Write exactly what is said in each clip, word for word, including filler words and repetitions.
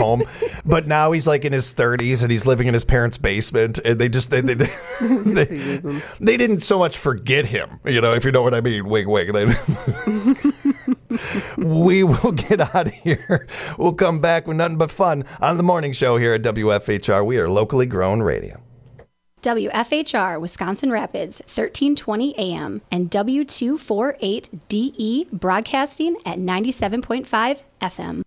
home. But now he's like in his thirties and he's living in his parents' basement. And they just, they, they, they, they, they didn't so much forget him, you know, if you know what I mean. Wink, wink. They, we will get out of here. We'll come back with nothing but fun on the morning show here at W F H R. We are locally grown radio. W F H R, Wisconsin Rapids, thirteen twenty A M, and W two forty-eight D E, broadcasting at ninety-seven point five F M.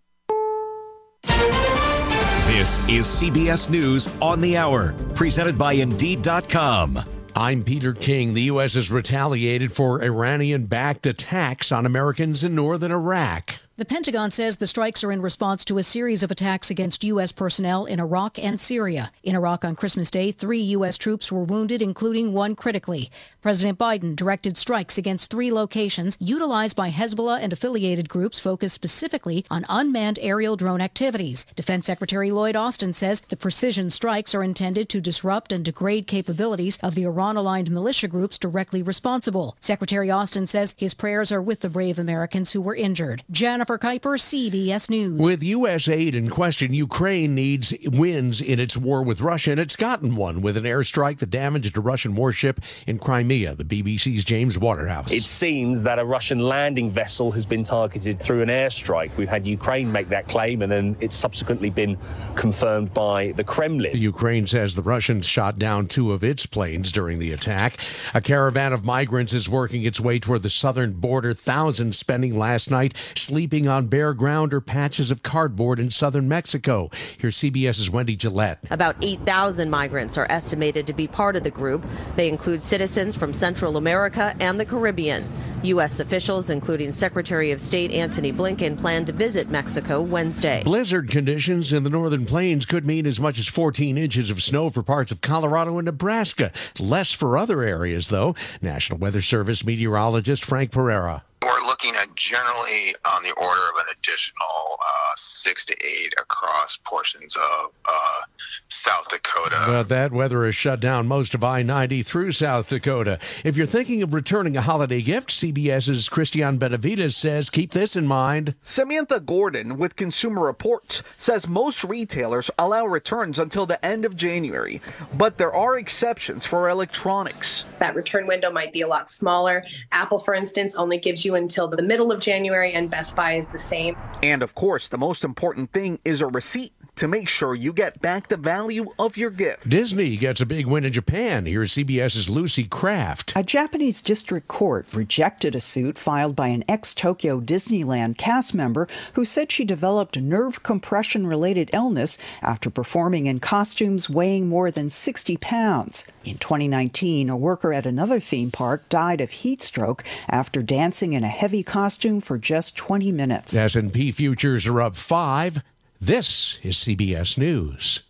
This is C B S News on the Hour, presented by Indeed dot com. I'm Peter King. The U S has retaliated for Iranian-backed attacks on Americans in northern Iraq. The Pentagon says the strikes are in response to a series of attacks against U S personnel in Iraq and Syria. In Iraq on Christmas Day, three U S troops were wounded, including one critically. President Biden directed strikes against three locations utilized by Hezbollah and affiliated groups focused specifically on unmanned aerial drone activities. Defense Secretary Lloyd Austin says the precision strikes are intended to disrupt and degrade capabilities of the Iran-aligned militia groups directly responsible. Secretary Austin says his prayers are with the brave Americans who were injured. Jennifer Kuiper, C B S News. With U S aid in question, Ukraine needs wins in its war with Russia, and it's gotten one with an airstrike that damaged a Russian warship in Crimea. The B B C's James Waterhouse. It seems that a Russian landing vessel has been targeted through an airstrike. We've had Ukraine make that claim, and then it's subsequently been confirmed by the Kremlin. Ukraine says the Russians shot down two of its planes during the attack. A caravan of migrants is working its way toward the southern border. Thousands spending last night sleeping on bare ground or patches of cardboard in southern Mexico. Here's CBS's Wendy Gillette. About eight thousand migrants are estimated to be part of the group. They include citizens from Central America and the Caribbean. U S officials, including Secretary of State Antony Blinken, plan to visit Mexico Wednesday. Blizzard conditions in the northern plains could mean as much as fourteen inches of snow for parts of Colorado and Nebraska. Less for other areas, though. National Weather Service meteorologist Frank Pereira. We're looking at generally on the order of an additional uh, six to eight across portions of uh, South Dakota. But that weather has shut down most of I ninety through South Dakota. If you're thinking of returning a holiday gift, CBS's Christian Benavides says keep this in mind. Samantha Gordon with Consumer Reports says most retailers allow returns until the end of January, but there are exceptions for electronics. That return window might be a lot smaller. Apple, for instance, only gives you until the middle of January, and Best Buy is the same. And of course, the most important thing is a receipt to make sure you get back the value of your gift. Disney gets a big win in Japan. Here's CBS's Lucy Kraft. A Japanese district court rejected a suit filed by an ex-Tokyo Disneyland cast member who said she developed nerve compression-related illness after performing in costumes weighing more than sixty pounds. In twenty nineteen, a worker at another theme park died of heat stroke after dancing in a heavy costume for just twenty minutes. S and P futures are up five. This is C B S News.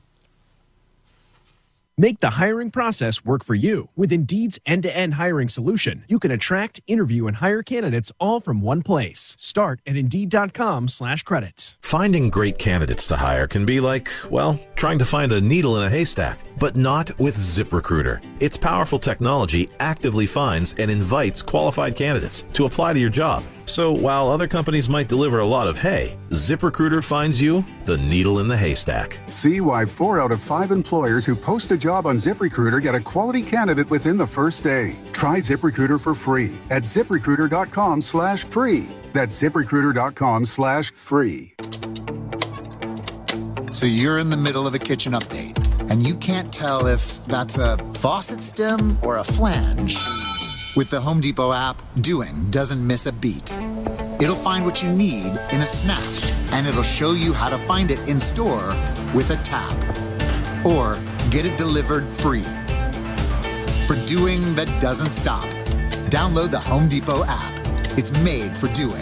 Make the hiring process work for you. With Indeed's end-to-end hiring solution, you can attract, interview, and hire candidates all from one place. Start at Indeed.com slash credits. Finding great candidates to hire can be like, well, trying to find a needle in a haystack, but not with ZipRecruiter. Its powerful technology actively finds and invites qualified candidates to apply to your job. So while other companies might deliver a lot of hay, ZipRecruiter finds you the needle in the haystack. See why four out of five employers who post a job on ZipRecruiter get a quality candidate within the first day. Try ZipRecruiter for free at ZipRecruiter.com slash free. That's ZipRecruiter.com slash free. So you're in the middle of a kitchen update, and you can't tell if that's a faucet stem or a flange. With the Home Depot app, doing doesn't miss a beat. It'll find what you need in a snap, and it'll show you how to find it in store with a tap. Or get it delivered free. For doing that doesn't stop, download the Home Depot app. It's made for doing.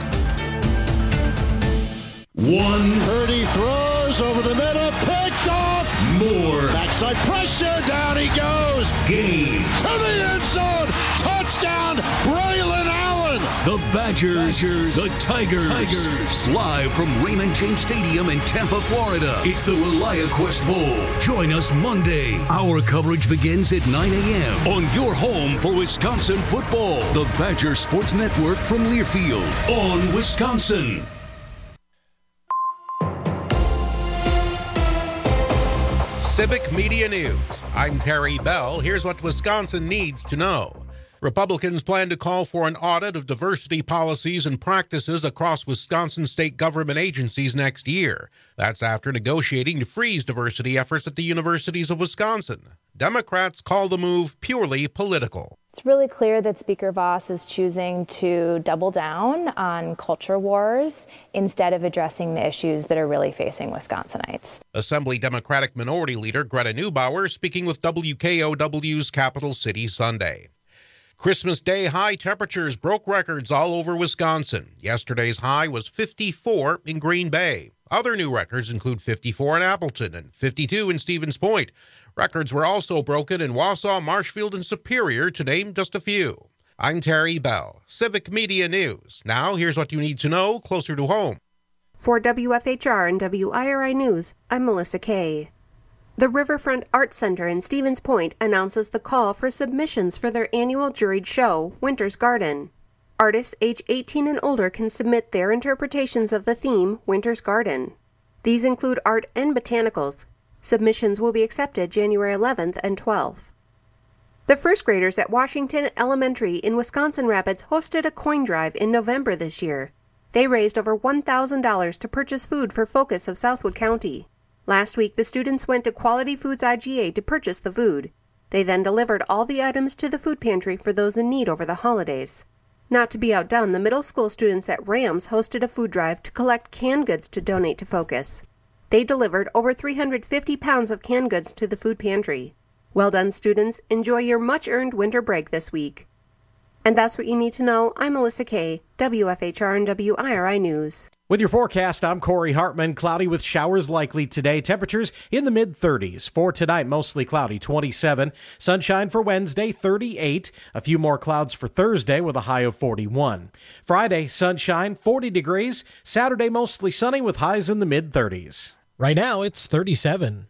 One. Purdy throws over the middle, picked off. More. Backside pressure, down he goes. Game. To the end zone. Touchdown, Braylon Allen. The Badgers, Badgers, the Tigers. Tigers. Live from Raymond James Stadium in Tampa, Florida. It's the ReliaQuest Bowl. Join us Monday. Our coverage begins at nine a.m. on your home for Wisconsin football. The Badger Sports Network from Learfield on Wisconsin. Civic Media News. I'm Terry Bell. Here's what Wisconsin needs to know. Republicans plan to call for an audit of diversity policies and practices across Wisconsin state government agencies next year. That's after negotiating to freeze diversity efforts at the universities of Wisconsin. Democrats call the move purely political. It's really clear that Speaker Voss is choosing to double down on culture wars instead of addressing the issues that are really facing Wisconsinites. Assembly Democratic Minority Leader Greta Neubauer speaking with W K O W's Capital City Sunday. Christmas Day high temperatures broke records all over Wisconsin. Yesterday's high was fifty-four in Green Bay. Other new records include fifty-four in Appleton and fifty-two in Stevens Point. Records were also broken in Wausau, Marshfield, and Superior, to name just a few. I'm Terry Bell, Civic Media News. Now, here's what you need to know closer to home. For W F H R and W I R I News, I'm Melissa Kay. The Riverfront Arts Center in Stevens Point announces the call for submissions for their annual juried show, Winter's Garden. Artists age eighteen and older can submit their interpretations of the theme, Winter's Garden. These include art and botanicals. Submissions will be accepted January eleventh and twelfth. The first graders at Washington Elementary in Wisconsin Rapids hosted a coin drive in November this year. They raised over one thousand dollars to purchase food for Focus of Southwood County. Last week, the students went to Quality Foods I G A to purchase the food. They then delivered all the items to the food pantry for those in need over the holidays. Not to be outdone, the middle school students at Rams hosted a food drive to collect canned goods to donate to Focus. They delivered over three hundred fifty pounds of canned goods to the food pantry. Well done, students. Enjoy your much-earned winter break this week. And that's what you need to know. I'm Melissa Kay, W F H R and W I R I News. With your forecast, I'm Corey Hartman. Cloudy with showers likely today. Temperatures in the mid-thirties. For tonight, mostly cloudy, twenty-seven. Sunshine for Wednesday, thirty-eight. A few more clouds for Thursday with a high of forty-one. Friday, sunshine, forty degrees. Saturday, mostly sunny with highs in the mid-thirties. Right now, it's thirty-seven.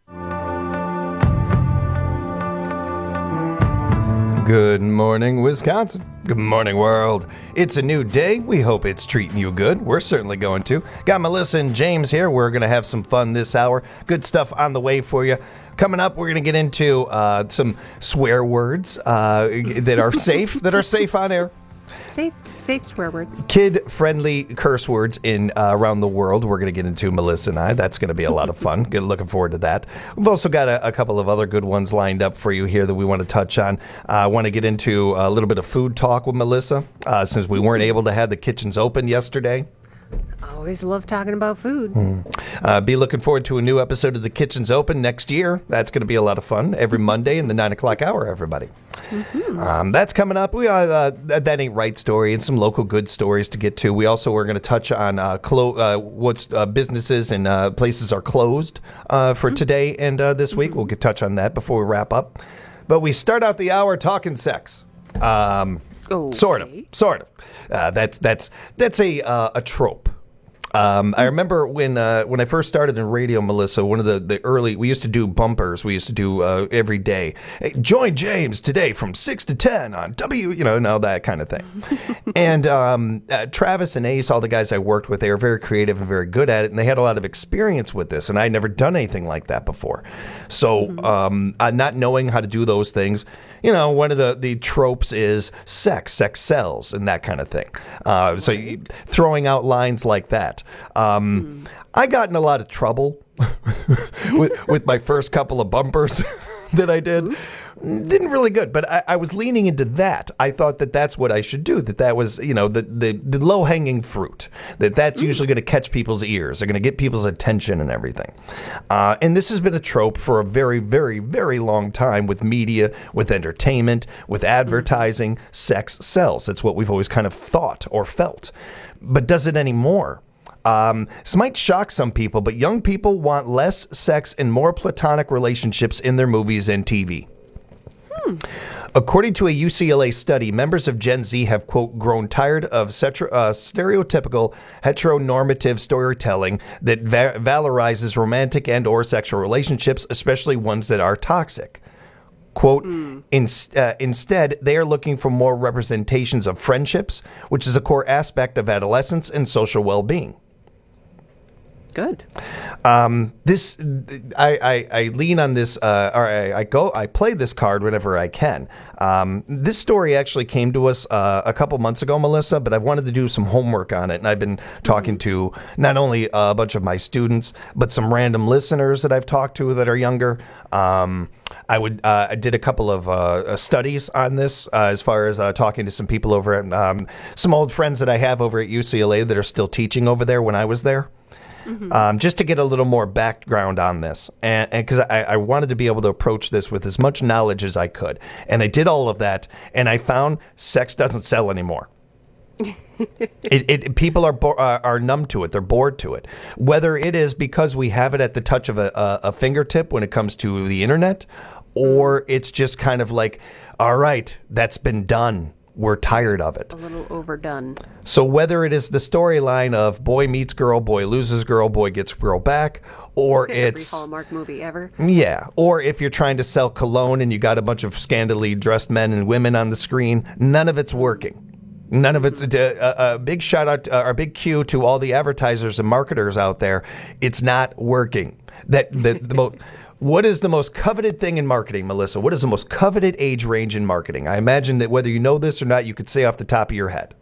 Good morning, Wisconsin. Good morning, world. It's a new day. We hope it's treating you good. We're certainly going to. Got Melissa and James here. We're going to have some fun this hour. Good stuff on the way for you. Coming up, we're going to get into uh, some swear words uh, that are safe, that are safe on air. Safe, safe swear words. Kid-friendly curse words in uh, around the world. We're going to get into Melissa and I. That's going to be a lot of fun. Good, looking forward to that. We've also got a, a couple of other good ones lined up for you here that we want to touch on. I uh, want to get into a little bit of food talk with Melissa uh, since we weren't able to have the kitchens open yesterday. Always love talking about food. Mm. Uh, be looking forward to a new episode of The Kitchen's Open next year. That's going to be a lot of fun every Monday in the nine o'clock hour, everybody. Mm-hmm. Um, that's coming up. We uh, uh, That Ain't Right story and some local good stories to get to. We also are going to touch on uh, clo- uh, what's uh, businesses and uh, places are closed uh, for mm-hmm. today and uh, this week. Mm-hmm. We'll get touch on that before we wrap up. But we start out the hour talking sex. Um, okay. Sort of. Sort of. Uh, that's that's that's a uh, a trope. Um, I remember when uh, when I first started in radio, Melissa, one of the, the early, we used to do bumpers. We used to do uh, every day. Hey, join James today from six to ten on W, you know, and all that kind of thing. and um, uh, Travis and Ace, all the guys I worked with, they were very creative and very good at it. And they had a lot of experience with this. And I'd never done anything like that before. So um, uh, not knowing how to do those things, you know, one of the, the tropes is sex, sex sells, and that kind of thing. Uh, so you, throwing out lines like that. Um, mm. I got in a lot of trouble with, with my first couple of bumpers that I did. Oops. Didn't really good, but I, I was leaning into that. I thought that that's what I should do, that that was, you know, the, the, the low-hanging fruit, that that's mm. usually going to catch people's ears. They're going to get people's attention and everything. Uh, and this has been a trope for a very, very, very long time with media, with entertainment, with advertising. Mm. Sex sells. That's what we've always kind of thought or felt. But does it anymore? Um, this might shock some people, but young people want less sex and more platonic relationships in their movies and T V. Hmm. According to a U C L A study, members of Gen Z have, quote, grown tired of cetera, uh, stereotypical heteronormative storytelling that va- valorizes romantic and or sexual relationships, especially ones that are toxic. Quote, mm. in, uh, instead, they are looking for more representations of friendships, which is a core aspect of adolescence and social well-being. Good. Um, this, I, I, I lean on this, uh, or I, I go, I play this card whenever I can. Um, this story actually came to us uh, a couple months ago, Melissa, but I wanted to do some homework on it, and I've been talking to not only a bunch of my students, but some random listeners that I've talked to that are younger. Um, I would, uh, I did a couple of uh, studies on this uh, as far as uh, talking to some people over at um, some old friends that I have over at U C L A that are still teaching over there when I was there. Mm-hmm. Um, just to get a little more background on this, and because I, I wanted to be able to approach this with as much knowledge as I could, and I did all of that, and I found sex doesn't sell anymore. it, it people are bo- uh, are numb to it; they're bored to it. Whether it is because we have it at the touch of a, a, a fingertip when it comes to the internet, or it's just kind of like, all right, that's been done. We're tired of it. A little overdone. So whether it is the storyline of boy meets girl, boy loses girl, boy gets girl back, or it's every Hallmark movie ever. Yeah, or if you're trying to sell cologne and you got a bunch of scandally dressed men and women on the screen, none of it's working. None of it's a, a big shout out, or a big cue to all the advertisers and marketers out there. It's not working. That the the most. What is the most coveted thing in marketing, Melissa? What is the most coveted age range in marketing? I imagine that whether you know this or not, you could say off the top of your head.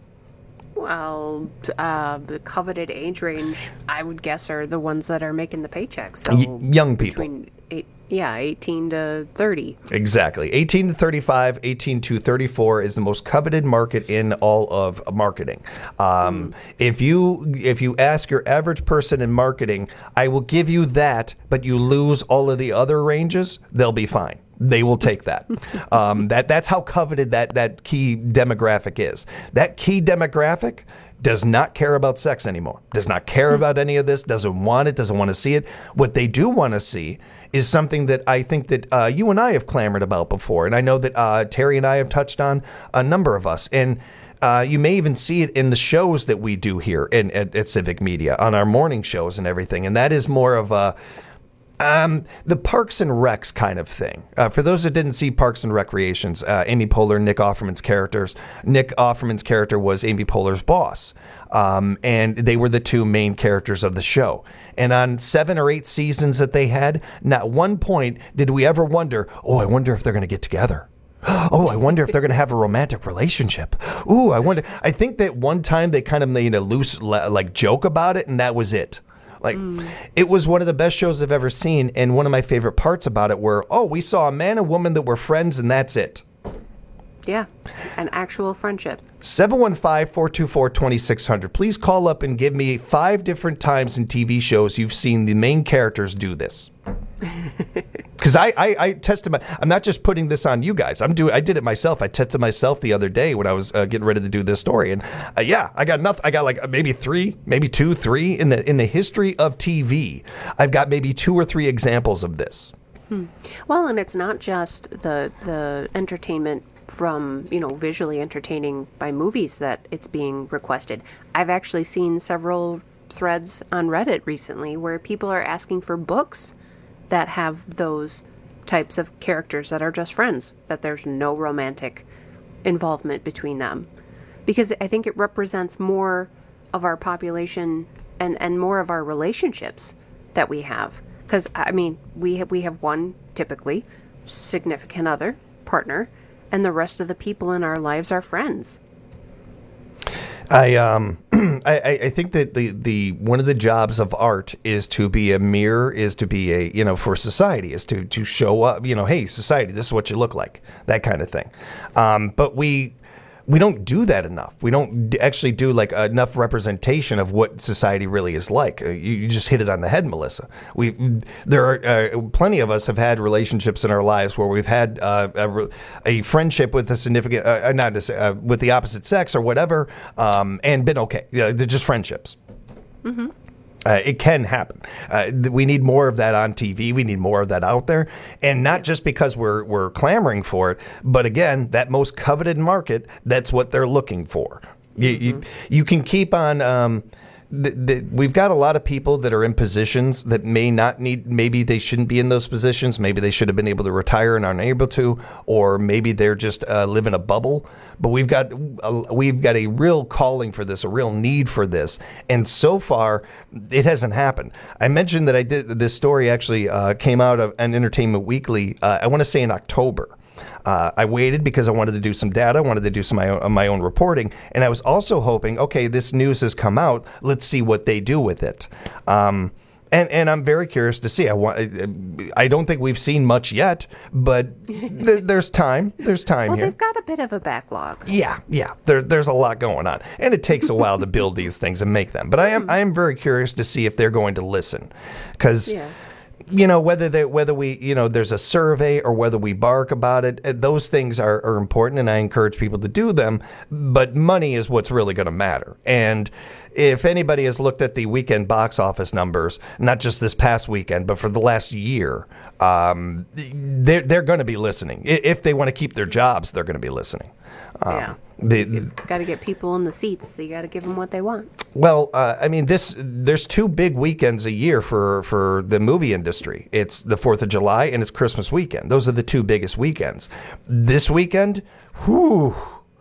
Well, uh, the coveted age range, I would guess, are the ones that are making the paychecks. So y- young people. Between eight, yeah, eighteen to thirty. Exactly. eighteen to thirty-five, eighteen to thirty-four is the most coveted market in all of marketing. Um, mm. If you if you ask your average person in marketing, I will give you that, but you lose all of the other ranges, they'll be fine. They will take that. um, that that's how coveted that that key demographic is. That key demographic does not care about sex anymore. Does not care about any of this. Doesn't want it. Doesn't want to see it. What they do want to see is something that I think that uh, you and I have clamored about before, and I know that uh, Terry and I have touched on, a number of us, and uh, you may even see it in the shows that we do here in, at, at Civic Media on our morning shows and everything, and that is more of a Um, the Parks and Recs kind of thing. Uh, for those that didn't see Parks and Recreations, uh, Amy Poehler, Nick Offerman's characters. Nick Offerman's character was Amy Poehler's boss, um, and they were the two main characters of the show. And on seven or eight seasons that they had, not one point did we ever wonder, oh, I wonder if they're going to get together. Oh, I wonder if they're going to have a romantic relationship. Ooh, I wonder. I think that one time they kind of made a loose like joke about it, and that was it. Like, mm. It was one of the best shows I've ever seen, and one of my favorite parts about it were, oh, we saw a man and woman that were friends, and that's it. Yeah, an actual friendship. seven one five, four two four, two six zero zero. Please call up and give me five different times in T V shows you've seen the main characters do this. Because I, I, I tested my, I'm not just putting this on you guys. I'm doing, I did it myself. I tested myself the other day when I was uh, getting ready to do this story, and uh, yeah, I got nothing. I got like maybe three, maybe two, three in the in the history of T V. I've got maybe two or three examples of this. Hmm. Well, and it's not just the the entertainment from, you know, visually entertaining by movies that it's being requested. I've actually seen several threads on Reddit recently where people are asking for books that have those types of characters that are just friends, that there's no romantic involvement between them. Because I think it represents more of our population and, and more of our relationships that we have. Because, I mean, we have, we have one, typically, significant other, partner, and the rest of the people in our lives are friends. I um I, I think that the, the one of the jobs of art is to be a mirror, is to be a, you know, for society, is to, to show up, you know, hey, society, this is what you look like, that kind of thing. Um, but we we don't do that enough. We don't actually do like enough representation of what society really is like. You, you just hit it on the head, Melissa. We there are uh, plenty of us have had relationships in our lives where we've had uh, a, a friendship with a significant, uh, not to say, uh, with the opposite sex or whatever, um, and been okay. Uh, they're just friendships. Mm-hmm. Uh, it can happen. Uh, we need more of that on T V. We need more of that out there, and not just because we're we're clamoring for it, but again, that most coveted market. That's what they're looking for. You mm-hmm. you, you can keep on. Um, th- th- we've got a lot of people that are in positions that may not need, maybe they shouldn't be in those positions. Maybe they should have been able to retire and aren't able to, or maybe they're just uh, live in a bubble. But we've got a, we've got a real calling for this, a real need for this. And so far, it hasn't happened. I mentioned that I did this story actually uh, came out of an Entertainment Weekly, uh, I want to say in October. Uh, I waited because I wanted to do some data, I wanted to do some my own, my own reporting, and I was also hoping, okay, this news has come out, let's see what they do with it. Um, and and I'm very curious to see. I want. I don't think we've seen much yet, but th- there's time. There's time well, here. They've got a bit of a backlog. Yeah, yeah. There, there's a lot going on, and it takes a while to build these things and make them. But I am I am very curious to see if they're going to listen, because. Yeah. You know, whether they, whether we, you know, there's a survey or whether we bark about it, those things are, are important, and I encourage people to do them. But money is what's really going to matter. And if anybody has looked at the weekend box office numbers, not just this past weekend, but for the last year, um, they're, they're going to be listening. If they want to keep their jobs, they're going to be listening. Um, yeah. They, got to get people in the seats. You got to give them what they want. Well, uh, I mean, this there's two big weekends a year for, for the movie industry. It's the fourth of July and it's Christmas weekend. Those are the two biggest weekends. This weekend, whew,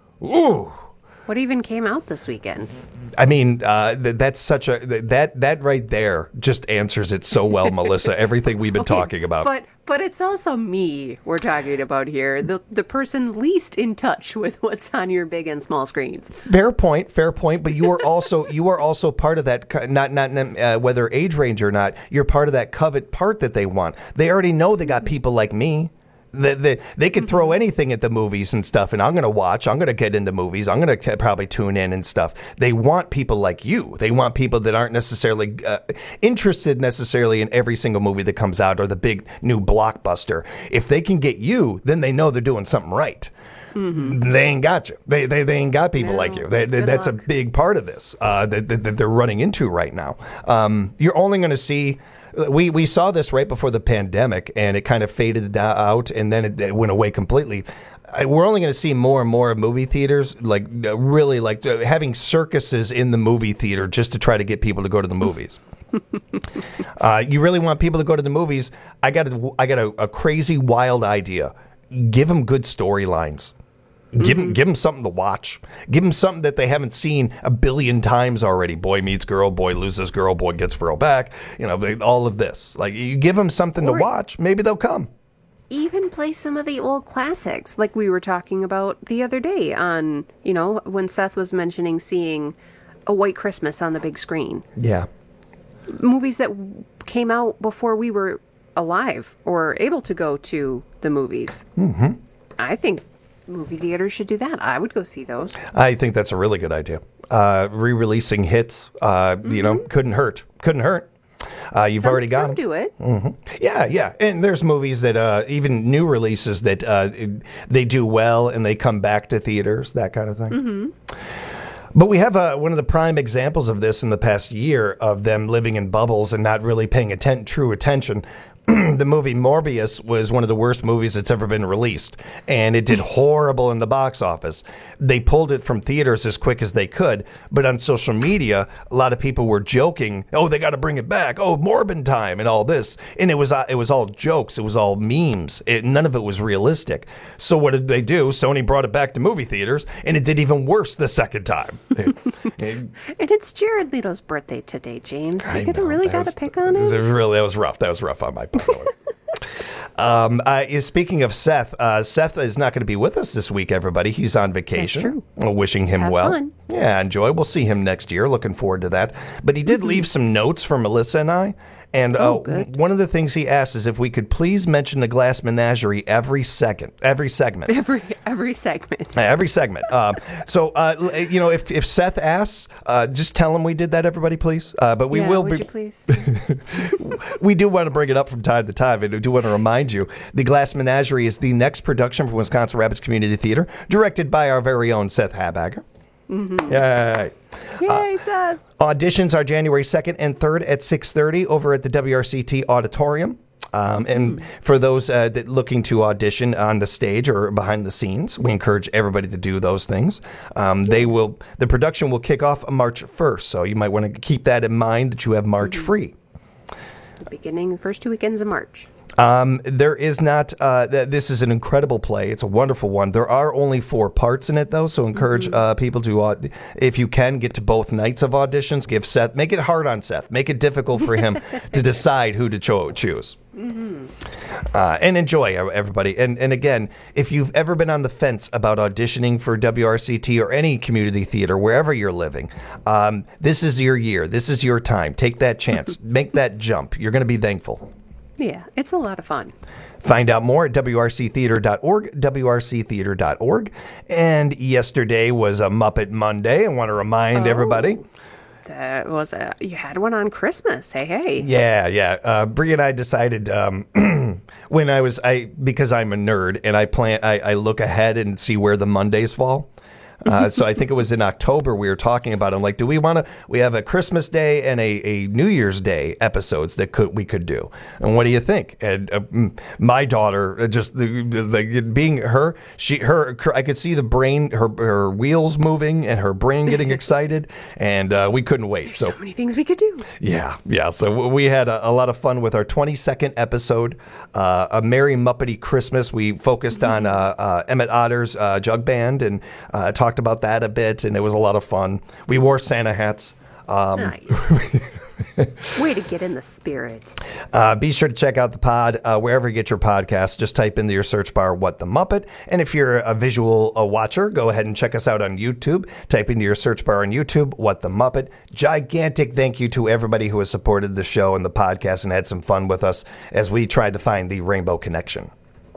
ooh. What even came out this weekend? I mean, uh, th- that's such a that that right there just answers it so well, Melissa. Everything we've been okay, talking about. But but it's also me we're talking about here, the the person least in touch with what's on your big and small screens. Fair point, fair point. But you are also you are also part of that. Co- not not uh, whether age range or not. You're part of that covet part that they want. They already know they got people like me. They, they, they could throw anything at the movies and stuff, and I'm going to watch. I'm going to get into movies. I'm going to probably tune in and stuff. They want people like you. They want people that aren't necessarily uh, interested necessarily in every single movie that comes out or the big new blockbuster. If they can get you, then they know they're doing something right. Mm-hmm. They ain't got you. They they, they ain't got people no, like you. They, they, that's luck. A big part of this uh, that, that, that they're running into right now. Um, you're only going to see... We we saw this right before the pandemic, and it kind of faded out, and then it, it went away completely. We're only going to see more and more movie theaters, like really like having circuses in the movie theater just to try to get people to go to the movies. uh, you really want people to go to the movies? I got a, I got a, a crazy, wild idea. Give them good storylines. Give them, mm-hmm. give them something to watch. Give them something that they haven't seen a billion times already. Boy meets girl, boy loses girl, boy gets girl back. You know, all of this. Like, you give them something or to watch, maybe they'll come. Even play some of the old classics, like we were talking about the other day on, you know, when Seth was mentioning seeing A White Christmas on the big screen. Yeah. Movies that came out before we were alive or able to go to the movies. Mm-hmm. I think movie theaters should do that. I would go see those. I think that's a really good idea. Uh, re-releasing hits, uh, mm-hmm. you know, couldn't hurt. Couldn't hurt. Uh, you've some, already got some them. do it. Mm-hmm. Yeah, yeah. And there's movies that, uh, even new releases that uh, they do well and they come back to theaters, that kind of thing. Mm-hmm. But we have uh, one of the prime examples of this in the past year of them living in bubbles and not really paying atten- true attention. The movie Morbius was one of the worst movies that's ever been released, and it did horrible in the box office. They pulled it from theaters as quick as they could, but on social media, a lot of people were joking, oh, they got to bring it back, oh, Morbin time, and all this. And it was uh, it was all jokes, it was all memes, it, none of it was realistic. So what did they do? Sony brought it back to movie theaters, and it did even worse the second time. And it's Jared Leto's birthday today, James. You could have really got to pick on it. It was really, that was rough. That was rough on my part. um, uh, speaking of Seth, uh, Seth is not going to be with us this week, everybody. He's on vacation. That's true. Well, wishing him Have well. Fun. Yeah, enjoy. We'll see him next year. Looking forward to that. But he did mm-hmm. leave some notes for Melissa and I. And oh, uh, one of the things he asked is if we could please mention the Glass Menagerie every second, every segment. Every every segment. Every segment. Um, so, uh, you know, if, if Seth asks, uh, just tell him we did that, everybody, please. Uh, but we yeah, will would be. You please? We do want to bring it up from time to time, and we do want to remind you the Glass Menagerie is the next production from Wisconsin Rapids Community Theater, directed by our very own Seth Habager. Mm-hmm. Yay. Yay, uh, Seth. Auditions are January second and third at six thirty over at the W R C T Auditorium. Um, and for those uh, that looking to audition on the stage or behind the scenes, we encourage everybody to do those things. Um, they will. The production will kick off March first, so you might want to keep that in mind that you have March mm-hmm. free. The beginning, the first two weekends of March. Um, there is not, uh, th- this is an incredible play. It's a wonderful one. There are only four parts in it, though, so encourage mm-hmm. uh, people to, uh, if you can, get to both nights of auditions. Give Seth, make it hard on Seth. Make it difficult for him to decide who to cho- choose. Mm-hmm. Uh, and enjoy, everybody. And, and again, if you've ever been on the fence about auditioning for W R C T or any community theater, wherever you're living, um, this is your year. This is your time. Take that chance. Make that jump. You're going to be thankful. Yeah, it's a lot of fun. Find out more at W R C theater dot org, W R C theater dot org. And yesterday was a Muppet Monday. I want to remind oh, everybody. That was a, you had one on Christmas. Hey, hey. Yeah, yeah. Uh, Brie and I decided um, when I was, I because I'm a nerd and I plan, I, I look ahead and see where the Mondays fall. Uh, so I think it was in October we were talking about it. I'm like, do we want to, we have a Christmas Day and a, a New Year's Day episodes that could we could do. And what do you think? And uh, my daughter, just the, the, being her, she, her, I could see the brain, her, her wheels moving and her brain getting excited. And uh, we couldn't wait. There's so, so many things we could do. Yeah, yeah. So we had a, a lot of fun with our twenty-second episode, uh, A Merry Muppety Christmas. We focused on uh, uh, Emmett Otter's uh, jug band and uh, talked talked about that a bit, and it was a lot of fun. We wore Santa hats. Um, nice. Way to get in the spirit. Uh, be sure to check out the pod uh, wherever you get your podcasts. Just type into your search bar What the Muppet. And if you're a visual uh, watcher, go ahead and check us out on YouTube. Type into your search bar on YouTube What the Muppet. Gigantic thank you to everybody who has supported the show and the podcast and had some fun with us as we tried to find the Rainbow Connection.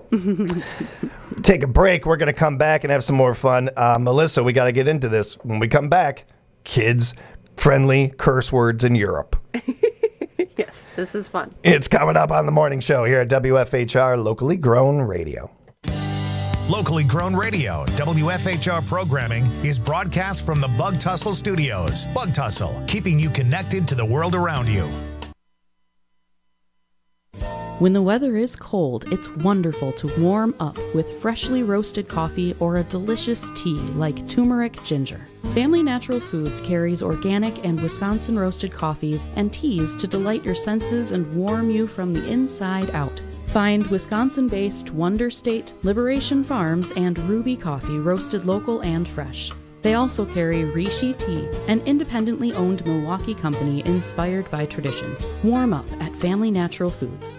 Take a break. We're going to come back and have some more fun. Uh, Melissa, we got to get into this. When we come back, kids-friendly curse words in Europe. Yes, this is fun. It's coming up on the morning show here at W F H R, locally grown radio. Locally grown radio, W F H R programming is broadcast from the Bug Tussle Studios. Bug Tussle, keeping you connected to the world around you. When the weather is cold, it's wonderful to warm up with freshly roasted coffee or a delicious tea like turmeric ginger. Family Natural Foods carries organic and Wisconsin roasted coffees and teas to delight your senses and warm you from the inside out. Find Wisconsin-based Wonder State, Liberation Farms, and Ruby Coffee roasted local and fresh. They also carry Rishi Tea, an independently owned Milwaukee company inspired by tradition. Warm up at Family Natural Foods.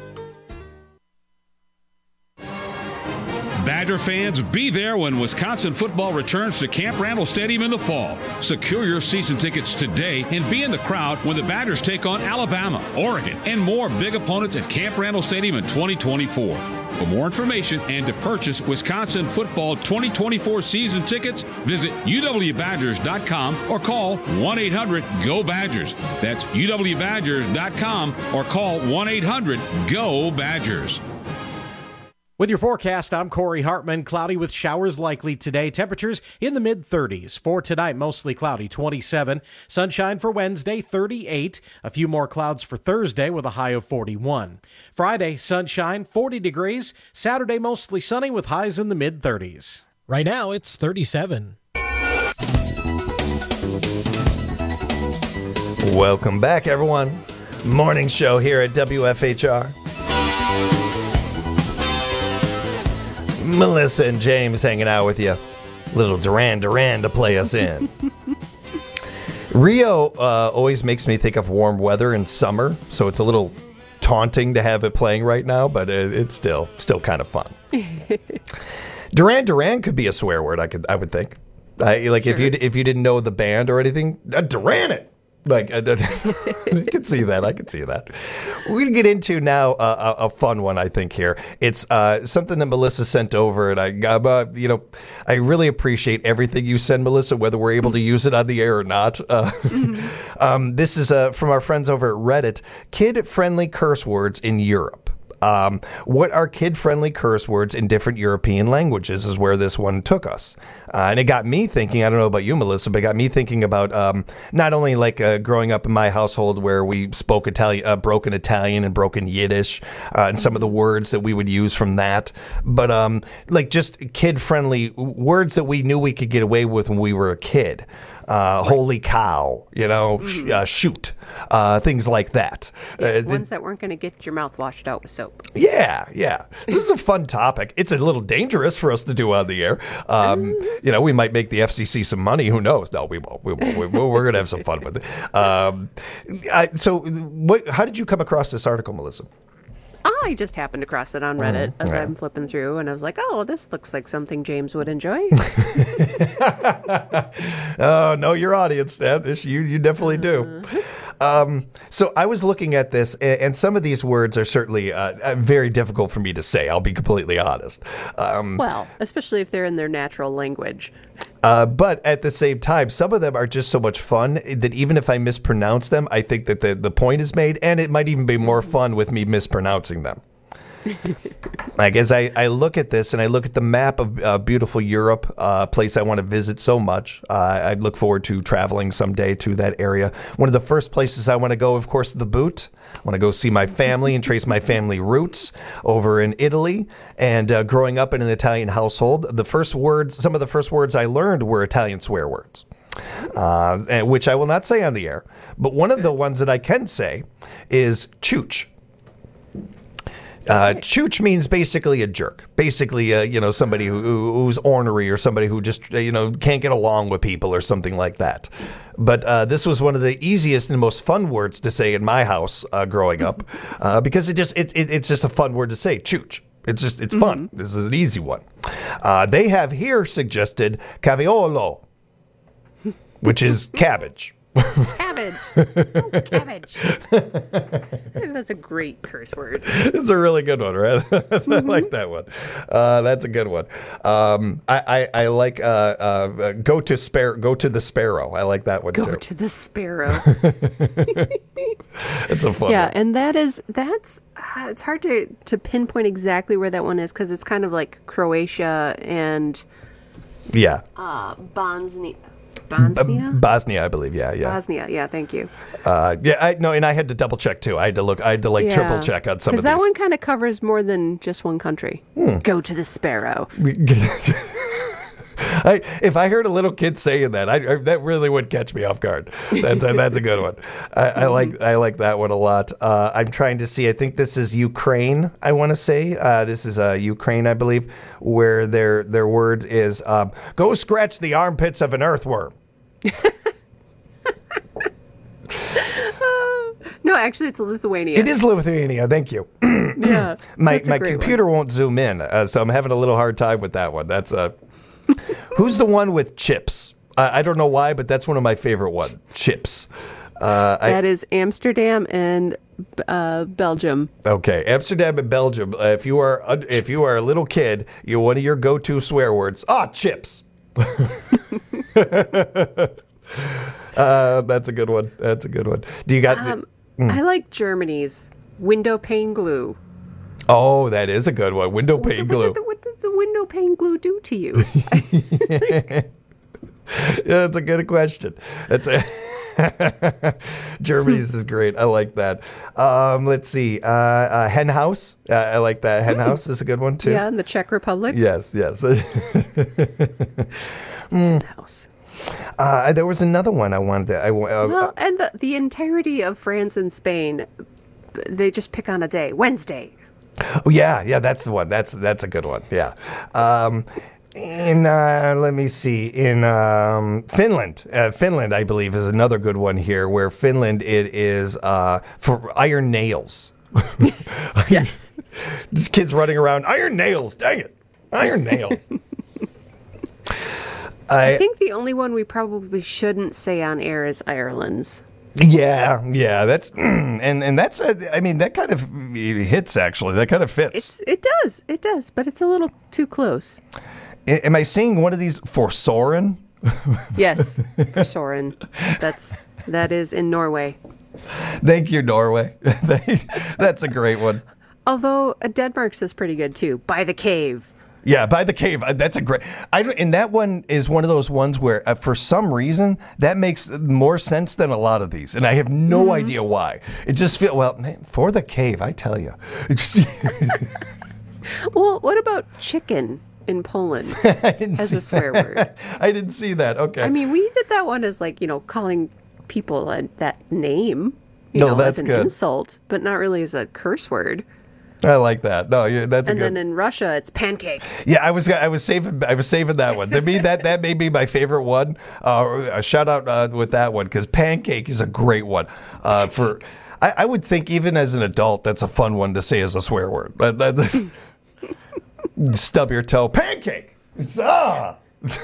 Badger fans, be there when Wisconsin football returns to Camp Randall Stadium in the fall. Secure your season tickets today and be in the crowd when the Badgers take on Alabama, Oregon, and more big opponents at Camp Randall Stadium in twenty twenty-four. For more information and to purchase Wisconsin football twenty twenty-four season tickets, visit U W Badgers dot com or call one eight hundred G O Badgers. That's U W Badgers dot com or call one eight hundred G O Badgers. With your forecast, I'm Corey Hartman. Cloudy with showers likely today. Temperatures in the mid thirties. For tonight, mostly cloudy, twenty-seven. Sunshine for Wednesday, thirty-eight. A few more clouds for Thursday with a high of forty-one. Friday, sunshine, forty degrees. Saturday, mostly sunny with highs in the mid thirties. Right now, it's thirty-seven. Welcome back, everyone. Morning show here at W F H R. Melissa and James hanging out with you. Little Duran Duran to play us in. Rio uh, always makes me think of warm weather in summer, so it's a little taunting to have it playing right now, but it, it's still still kind of fun. Duran Duran could be a swear word. I could I would think. I, like sure. if you if you didn't know the band or anything, uh, Duran it. Like, I, I can see that. I can see that. We're going to get into now uh, a, a fun one, I think, here. It's uh, something that Melissa sent over, and I, uh, you know, I really appreciate everything you send, Melissa, whether we're able to use it on the air or not. Uh, mm-hmm. um, this is uh, from our friends over at Reddit, kid-friendly curse words in Europe. Um, what are kid-friendly curse words in different European languages is where this one took us. Uh, and it got me thinking, I don't know about you, Melissa, but it got me thinking about um, not only like uh, growing up in my household where we spoke Italian, uh, broken Italian and broken Yiddish, uh, and some of the words that we would use from that, but um, like just kid-friendly words that we knew we could get away with when we were a kid. Uh, holy cow, you know, mm-hmm. sh- uh, shoot, uh, things like that. Yeah, uh, ones that weren't going to get your mouth washed out with soap. Yeah, yeah. So this is a fun topic. It's a little dangerous for us to do on the air. Um, you know, we might make the F C C some money. Who knows? No, we won't. We won't. We won't. We're going to have some fun with it. Um, I, so what, how did you come across this article, Melissa? I just happened across it on Reddit mm, as yeah. I'm flipping through, and I was like, oh, this looks like something James would enjoy. Oh, know your audience, Seth. You, you definitely do. Uh-huh. Um, so I was looking at this, and some of these words are certainly uh, very difficult for me to say. I'll be completely honest. Um, well, especially if they're in their natural language. Uh, but at the same time, some of them are just so much fun that even if I mispronounce them, I think that the, the point is made, and it might even be more fun with me mispronouncing them. Like as I, I look at this and I look at the map of uh, beautiful Europe, a uh, place I want to visit so much. Uh, I look forward to traveling someday to that area. One of the first places I want to go, of course, the boot. I want to go see my family and trace my family roots over in Italy. And uh, growing up in an Italian household, the first words, some of the first words I learned were Italian swear words, uh, which I will not say on the air. But one of the ones that I can say is chooch. Uh, chooch means basically a jerk, basically, uh, you know, somebody who, who's ornery or somebody who just, you know, can't get along with people or something like that. But uh, this was one of the easiest and most fun words to say in my house uh, growing up uh, because it just it, it, it's just a fun word to say, chooch. It's just it's fun. Mm-hmm. This is an easy one. Uh, they have here suggested caviolo, which is cabbage. Cabbage. Oh, cabbage. That's a great curse word. It's a really good one, right? Mm-hmm. I like that one. Uh, that's a good one. Um, I, I, I like uh, uh, go to spare. Go to the sparrow. I like that one go too. Go to the sparrow. It's a fun yeah, one. and that is that's uh, it's hard to to pinpoint exactly where that one is because it's kind of like Croatia and yeah, uh, Bosnia. Bosnia? Bosnia, I believe. Yeah, yeah. Bosnia, yeah. Thank you. Uh, yeah, I no, and I had to double check too. I had to look. I had to like yeah. triple check on some of these. Because that one kind of covers more than just one country. Hmm. Go to the sparrow. I, if I heard a little kid saying that, I, I, that really would catch me off guard. That's a, that's a good one. I, I like I like that one a lot. Uh, I'm trying to see. I think this is Ukraine. I want to say uh, this is uh, Ukraine, I believe, where their their word is um, "Go scratch the armpits of an earthworm." No, actually, it's Lithuania. It is Lithuania. Thank you. Yeah, my that's a my great computer one. won't zoom in, uh, so I'm having a little hard time with that one. That's uh, who's the one with chips? Uh, I don't know why, but that's one of my favorite ones. Chips. Uh, that I, is Amsterdam and uh, Belgium. Okay, Amsterdam and Belgium. Uh, if you are uh, if you are a little kid, you one of your go-to swear words. Ah, chips. uh, that's a good one. That's a good one. Do you got? Um, mm. I like Germany's window pane glue. Oh, that is a good one. Window pane what glue. What did, the, what did the window pane glue do to you? Yeah, that's a good question. That's a Germany's is great. I like that. Um, let's see. Uh, uh, hen house. Uh, I like that. Hen house is a good one too. Yeah, in the Czech Republic. Yes, yes. mm. House. Uh, there was another one I wanted to. I, uh, well, and the, the entirety of France and Spain, they just pick on a day. Wednesday. Oh yeah, yeah. That's the one. That's that's a good one. Yeah. Um, In, uh, let me see, in um, Finland, uh, Finland, I believe, is another good one here, where Finland, it is uh, for iron nails. Yes. This kid's running around, iron nails, dang it, iron nails. I, I think the only one we probably shouldn't say on air is Ireland's. Yeah, yeah, that's, and and that's, uh, I mean, that kind of hits, actually, that kind of fits. It's, it does, it does, but it's a little too close. Am I seeing one of these for Soren? Yes, for Soren. That's that is in Norway. Thank you, Norway. That's a great one. Although uh, Denmark's is pretty good too. By the cave. Yeah, by the cave. Uh, That's a great. I don't- and that one is one of those ones where, uh, for some reason, that makes more sense than a lot of these, and I have no Mm-hmm. idea why. It just feels well man, for the cave. I tell you, it just. Well, what about chicken in Poland I didn't as see a swear word? I didn't see that. Okay. I mean, we did that one as like, you know, calling people a, that name, you No, know, that's as an good. insult, but not really as a curse word. I like that. No, yeah, that's a And good. then in Russia, it's pancake. Yeah, I was I was saving I was saving that one. To me, that that may be my favorite one. Uh, a shout out uh, with that one because pancake is a great one. Uh, for I, I would think even as an adult, that's a fun one to say as a swear word. That, that, that's- stub your toe, pancake. It's, ah.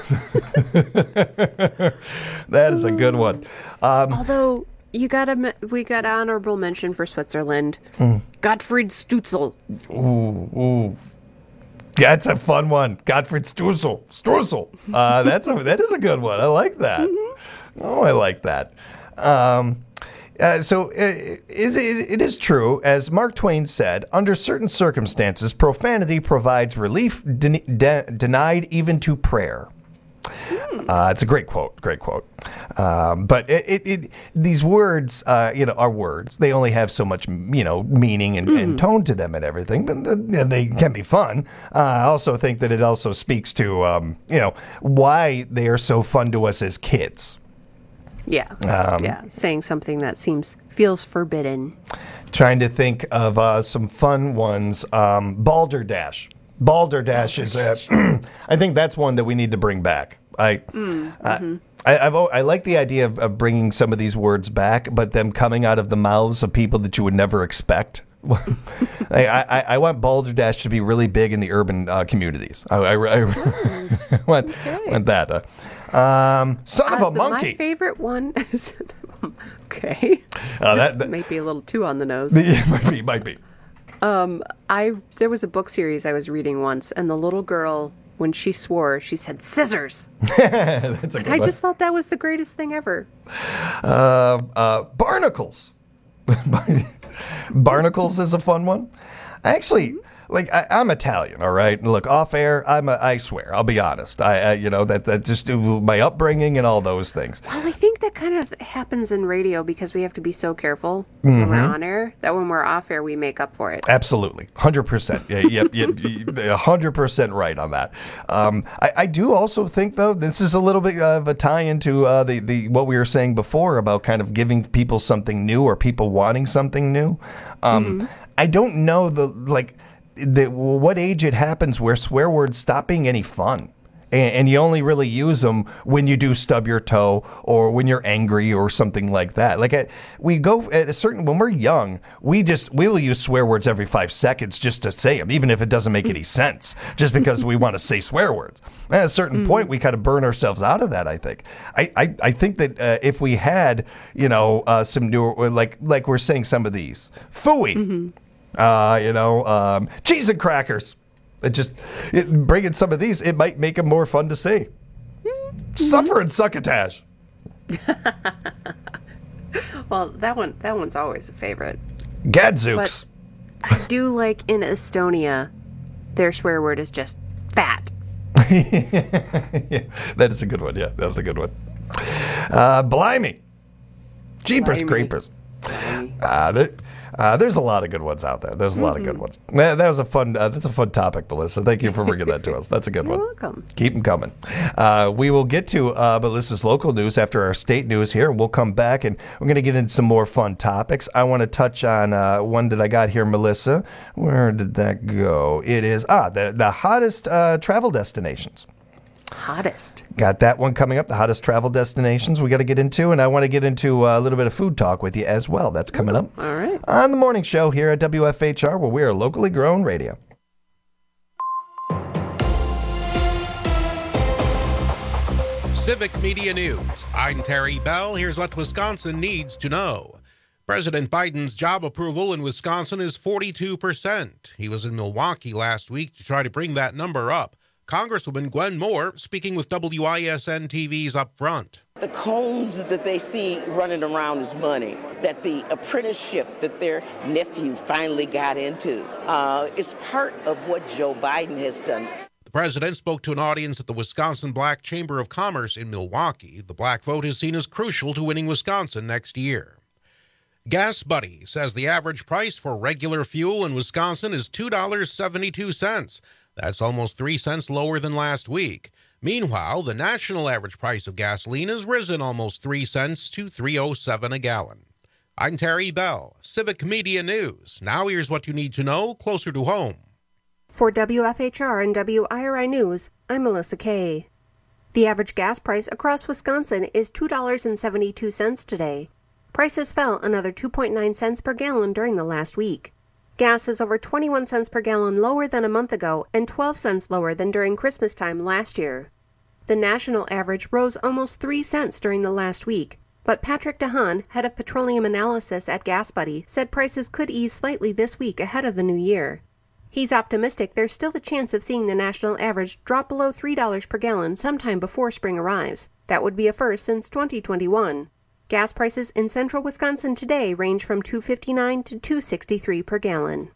That is a good one. Um, Although you got a, we got honorable mention for Switzerland. Mm. Gottfried Stutzel. Ooh, ooh. That's a fun one. Gottfried Stutzel. Stutzel. Uh, that's a, that is a good one. I like that. Oh, I like that. Um, uh, so uh, is it, it is true, as Mark Twain said, under certain circumstances, profanity provides relief den- de- denied even to prayer. Uh, it's a great quote, great quote. Um, but it, it, it, these words, uh, you know, are words. They only have so much, you know, meaning and, Mm. and tone to them and everything. But the, they can be fun. Uh, I also think that it also speaks to, um, you know, why they are so fun to us as kids. Yeah. Um, yeah. Saying something that seems, feels forbidden. Trying to think of uh, some fun ones. Um, Balderdash. Balderdash is, a, I think that's one that we need to bring back. I, Mm, uh, mhm. I, I've, al- I like the idea of, of bringing some of these words back, but them coming out of the mouths of people that you would never expect. I, I, I want Balderdash to be really big in the urban uh, communities. I, I, I want, want that. Uh, um, son of Uh, a the- monkey. My favorite one is, okay. Uh, that, that might be a little too on the nose. it might be, might be. Um, I there was a book series I was reading once, and the little girl, when she swore, she said scissors. That's a good I one. just thought that was the greatest thing ever. Uh, uh, barnacles. Barnacles is a fun one. Actually, like I, I'm Italian, all right. Look, off air, I'm a, I swear. I'll be honest. I, I you know that that just my upbringing and all those things. Well, I think that kind of happens in radio because we have to be so careful when we're Mhm. on air that when we're off air we make up for it. Absolutely, hundred percent. Yeah, yep, yep, yep, hundred percent right on that. Um, I, I do also think though this is a little bit of a tie into uh, the the what we were saying before about kind of giving people something new or people wanting something new. Um, Mhm. I don't know the like the what age it happens where swear words stop being any fun. And, and you only really use them when you do stub your toe or when you're angry or something like that. Like at, we go at a certain when we're young, we just we will use swear words every five seconds just to say them, even if it doesn't make any sense, just because we want to say swear words. At a certain point, we kind of burn ourselves out of that. I think. I I, I think that uh, if we had you know uh, some newer like like we're saying some of these phooey, uh, you know, um, cheese and crackers. It just it, bringing some of these, it might make them more fun to say. Suffer and succotash. Well, that one that one's always a favorite. Gadzooks. But I do like in Estonia, their swear word is just fat. Yeah, that is a good one. Yeah, that's a good one. Uh, blimey. Jeepers Blimey. creepers. Uh, there, uh, there's a lot of good ones out there. There's a lot of good ones. That, that was a fun. Uh, that's a fun topic, Melissa. Thank you for bringing that to us. That's a good You're one. welcome. Keep them coming. Uh, we will get to uh, Melissa's local news after our state news here. We'll come back and we're going to get into some more fun topics. I want to touch on uh, one that I got here, Melissa. Where did that go? It is ah the the hottest uh, travel destinations. Hottest. Got that one coming up, the hottest travel destinations we got to get into, and I want to get into uh, a little bit of food talk with you as well. That's coming up All right. on the morning show here at W F H R, where we are locally grown radio. Civic Media News. I'm Terry Bell. Here's what Wisconsin needs to know. President Biden's job approval in Wisconsin is forty-two percent. He was in Milwaukee last week to try to bring that number up. Congresswoman Gwen Moore speaking with W I S N T V's Upfront. The cones that they see running around is money. That the apprenticeship that their nephew finally got into uh, is part of what Joe Biden has done. The president spoke to an audience at the Wisconsin Black Chamber of Commerce in Milwaukee. The black vote is seen as crucial to winning Wisconsin next year. Gas Buddy says the average price for regular fuel in Wisconsin is two dollars and seventy-two cents. That's almost three cents lower than last week. Meanwhile, the national average price of gasoline has risen almost three cents to three dollars and seven cents a gallon. I'm Terry Bell, Civic Media News. Now here's what you need to know closer to home. For W F H R and W I R I News, I'm Melissa Kay. The average gas price across Wisconsin is two dollars and seventy-two cents today. Prices fell another two point nine cents per gallon during the last week. Gas is over twenty-one cents per gallon lower than a month ago and twelve cents lower than during Christmas time last year. The national average rose almost three cents during the last week, but Patrick DeHaan, head of petroleum analysis at Gas Buddy, said prices could ease slightly this week ahead of the new year. He's optimistic there's still a chance of seeing the national average drop below three dollars per gallon sometime before spring arrives. That would be a first since twenty twenty-one. Gas prices in central Wisconsin today range from two dollars and fifty-nine cents to two dollars and sixty-three cents per gallon.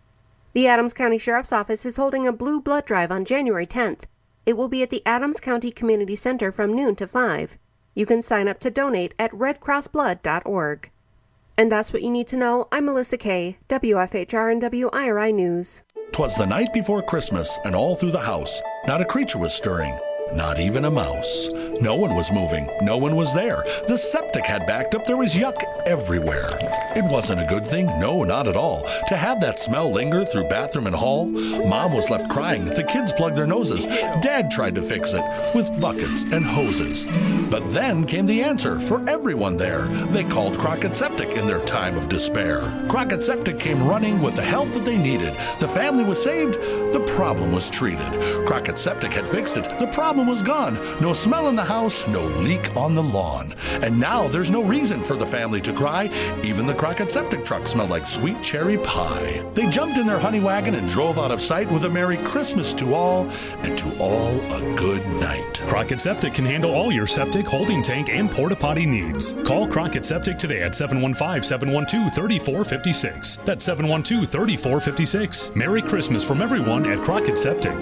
The Adams County Sheriff's Office is holding a Blue Blood Drive on January tenth. It will be at the Adams County Community Center from noon to five. You can sign up to donate at red cross blood dot org. And that's what you need to know. I'm Melissa Kay, W F H R and W I R I News. 'Twas the night before Christmas, and all through the house, not a creature was stirring. Not even a mouse. No one was moving. No one was there. The septic had backed up. There was yuck everywhere. It wasn't a good thing. No, not at all. To have that smell linger through bathroom and hall. Mom was left crying. The kids plugged their noses. Dad tried to fix it with buckets and hoses. But then came the answer for everyone there. They called Crockett Septic in their time of despair. Crockett Septic came running with the help that they needed. The family was saved. The problem was treated. Crockett Septic had fixed it. The problem was gone. No smell in the house, no leak on the lawn. And now there's no reason for the family to cry. Even the Crockett Septic truck smelled like sweet cherry pie. They jumped in their honey wagon and drove out of sight with a Merry Christmas to all, and to all a good night. Crockett Septic can handle all your septic, holding tank, and porta potty needs. Call Crockett Septic today at seven one five, seven one two, three four five six. That's seven one two, three four five six. Merry Christmas from everyone at Crockett Septic.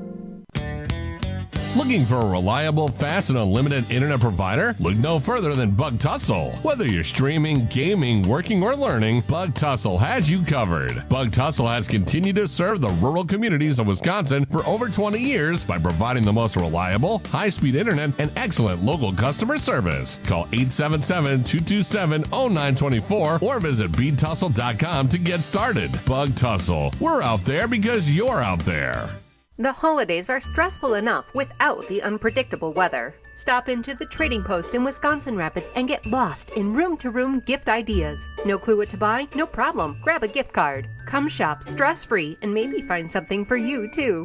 Looking for a reliable, fast, and unlimited internet provider? Look no further than Bug Tussle. Whether you're streaming, gaming, working, or learning, Bug Tussle has you covered. Bug Tussle has continued to serve the rural communities of Wisconsin for over twenty years by providing the most reliable, high-speed internet and excellent local customer service. Call eight seven seven, two two seven, zero nine two four or visit bead tussle dot com to get started. Bug Tussle. We're out there because you're out there. The holidays are stressful enough without the unpredictable weather. Stop into the Trading Post in Wisconsin Rapids and get lost in room-to-room gift ideas. No clue what to buy? No problem. Grab a gift card. Come shop stress-free and maybe find something for you, too.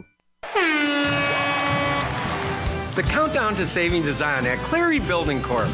The countdown to savings is on at Clary Building Corp.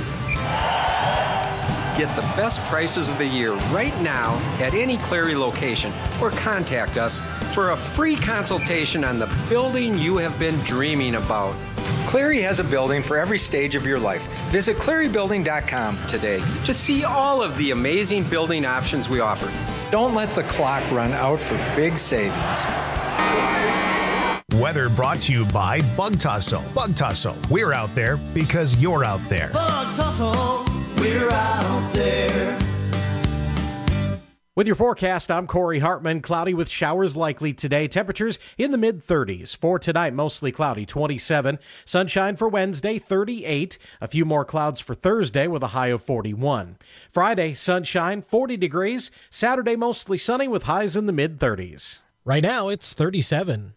Get the best prices of the year right now at any Clary location or contact us for a free consultation on the building you have been dreaming about. Clary has a building for every stage of your life. Visit clary building dot com today to see all of the amazing building options we offer. Don't let the clock run out for big savings. Weather brought to you by Bug Tussle. Bug Tussle. We're out there because you're out there. Bug Tussle. We're out there. With your forecast, I'm Corey Hartman. Cloudy with showers likely today. Temperatures in the mid thirties. For tonight, mostly cloudy, twenty-seven. Sunshine for Wednesday, thirty-eight. A few more clouds for Thursday with a high of forty-one. Friday, sunshine, forty degrees. Saturday, mostly sunny with highs in the mid thirties. Right now, it's thirty-seven.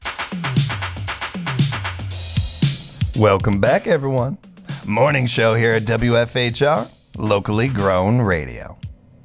Welcome back, everyone. Morning show here at W F H R, locally grown radio.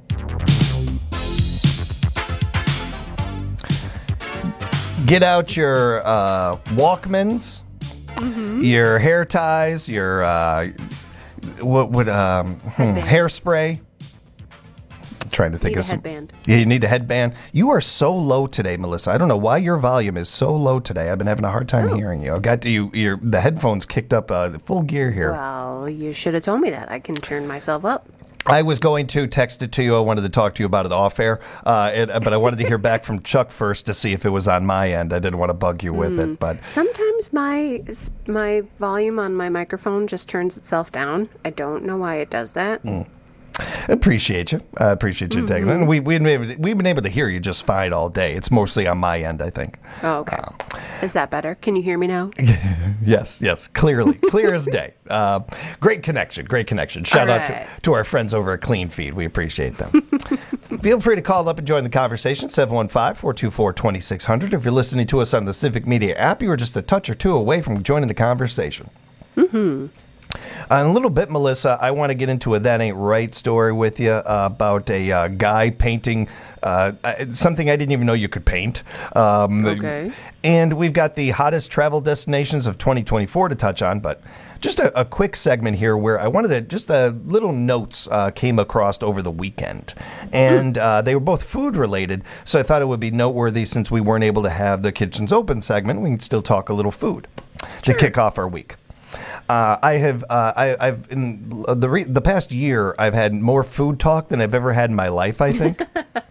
Get out your uh, Walkmans, mm-hmm. your hair ties, your uh, what would um, hmm, hairspray. Trying trying to think Need of a some. headband. Yeah, you need a headband. You are so low today, Melissa. I don't know why your volume is so low today. I've been having a hard time Oh. hearing you. I've got you. Your the headphones kicked up uh, the full gear here. Well, you should have told me that. I can turn myself up. I was going to text it to you. I wanted to talk to you about it off air, uh, it, but I wanted to hear back from Chuck first to see if it was on my end. I didn't want to bug you with Mm. it, but Sometimes my my volume on my microphone just turns itself down. I don't know why it does that. Mm. Appreciate you. I appreciate you taking it. And we, we've, been able to, we've been able to hear you just fine all day. It's mostly on my end, I think. Oh, okay. Is that better? Can you hear me now? Yes, yes, clearly. Clear as day. Uh, great connection. Great connection. Shout All out right. to, to our friends over at Clean Feed. We appreciate them. Feel free to call up and join the conversation, seven one five, four two four, two six zero zero. If you're listening to us on the Civic Media app, you are just a touch or two away from joining the conversation. Mm-hmm. Uh, in a little bit, Melissa, I want to get into a That Ain't Right story with you uh, about a uh, guy painting uh, uh, something I didn't even know you could paint. Um, Okay. And we've got the hottest travel destinations of twenty twenty-four to touch on, but just a, a quick segment here where I wanted to, just a little notes uh, came across over the weekend. And uh, they were both food related, so I thought it would be noteworthy since we weren't able to have the Kitchens Open segment. We can still talk a little food to kick off our week. Uh, I have, uh, I, I've in the re- the past year, I've had more food talk than I've ever had in my life. I think,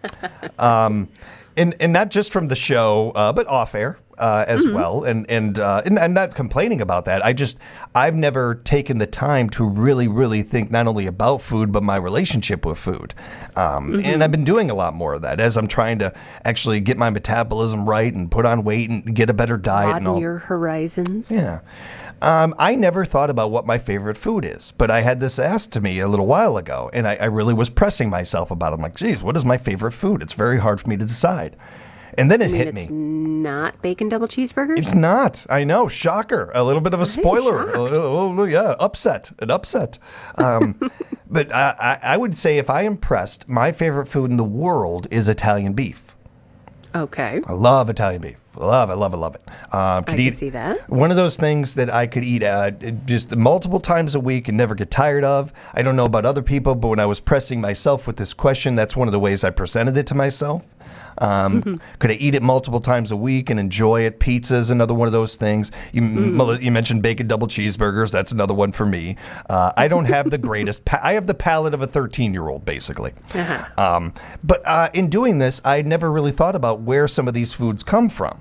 um, and and not just from the show, uh, but off air uh, as Mm-hmm. well. And and, uh, and I'm not complaining about that. I just I've never taken the time to really, really think not only about food but my relationship with food. Um, Mm-hmm. And I've been doing a lot more of that as I'm trying to actually get my metabolism right and put on weight and get a better diet and Broaden all. your horizons. Yeah. Um, I never thought about what my favorite food is, but I had this asked to me a little while ago, and I, I really was pressing myself about it. I'm like, geez, what is my favorite food? It's very hard for me to decide. And then it I mean, hit it's me. not bacon double cheeseburgers? It's not. I know. Shocker. A little bit of a spoiler. A little- a little- yeah, upset. An upset. Um, but I, I, I would say if I am pressed, my favorite food in the world is Italian beef. Okay. I love Italian beef. Love it, love it, love it. Uh, could I can eat, see that. One of those things that I could eat uh, just multiple times a week and never get tired of. I don't know about other people, but when I was pressing myself with this question, that's one of the ways I presented it to myself. Um, Mm-hmm. Could I eat it multiple times a week and enjoy it? Pizza's another one of those things. You, Mm. Mel- you mentioned bacon double cheeseburgers. That's another one for me. Uh, I don't have the greatest. Pa- I have the palate of a thirteen-year-old, basically. Uh-huh. Um, but uh, in doing this, I never really thought about where some of these foods come from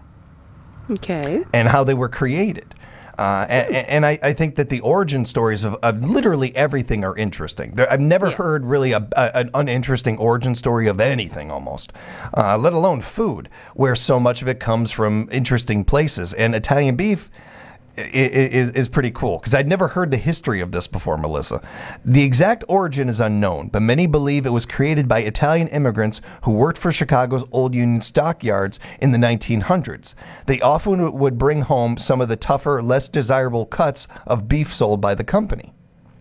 Okay. and how they were created. Uh, and and I, I think that the origin stories of, of literally everything are interesting. There, I've never Yeah. heard really a, a, an uninteresting origin story of anything almost, uh, let alone food, where so much of it comes from interesting places. And Italian beef i- i- is, is pretty cool because I'd never heard the history of this before, Melissa. The exact origin is unknown, but many believe it was created by Italian immigrants who worked for Chicago's Old Union stockyards in the nineteen hundreds. They often w- would bring home some of the tougher, less desirable cuts of beef sold by the company.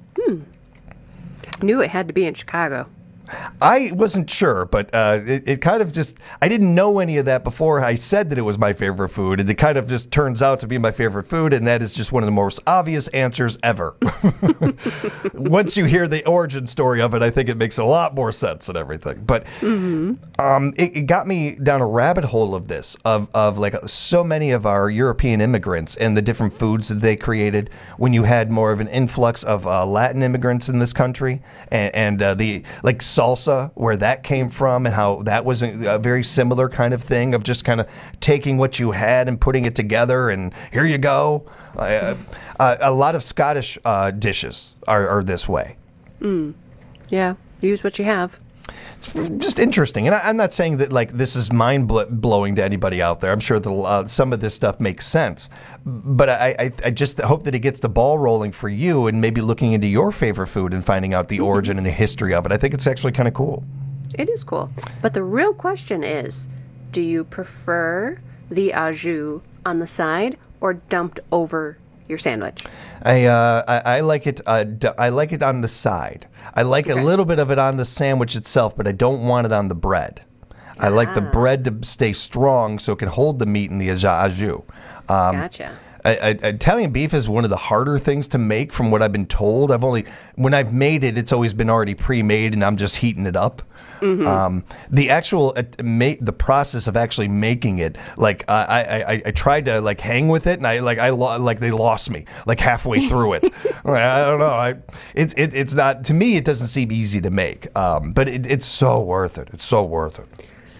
Knew it had to be in Chicago. I wasn't sure, but uh, it, it kind of just, I didn't know any of that before I said that it was my favorite food. And it kind of just turns out to be my favorite food. And that is just one of the most obvious answers ever. Once you hear the origin story of it, I think it makes a lot more sense and everything. But Mm-hmm. um, it, it got me down a rabbit hole of this, of, of like so many of our European immigrants and the different foods that they created when you had more of an influx of uh, Latin immigrants in this country and, and uh, the like salsa, where that came from and how that was a, a very similar kind of thing of just kind of taking what you had and putting it together and here you go. Uh, uh, a lot of Scottish uh, dishes are, are this way. Mm. Yeah. Use what you have. Just interesting. And I, I'm not saying that like this is mind bl- blowing to anybody out there. I'm sure that uh, some of this stuff makes sense, but I, I, I just hope that it gets the ball rolling for you and maybe looking into your favorite food and finding out the origin and the history of it. I think it's actually kind of cool. It is cool. But the real question is, do you prefer the au jus on the side or dumped over your sandwich? I, uh, I I like it. Uh, d- I like it on the side. I like Okay. a little bit of it on the sandwich itself, but I don't want it on the bread. I like the Ah. bread to stay strong so it can hold the meat in the au jus. Um, Gotcha. I, I, Italian beef is one of the harder things to make, from what I've been told. I've only when I've made it, it's always been already pre-made, and I'm just heating it up. Mm-hmm. Um, the actual uh, ma- the process of actually making it, like uh, I, I I tried to like hang with it, and I like I lo- like they lost me like halfway through it. I don't know. I it's it, it's not to me. It doesn't seem easy to make, um, but it, it's so worth it. It's so worth it.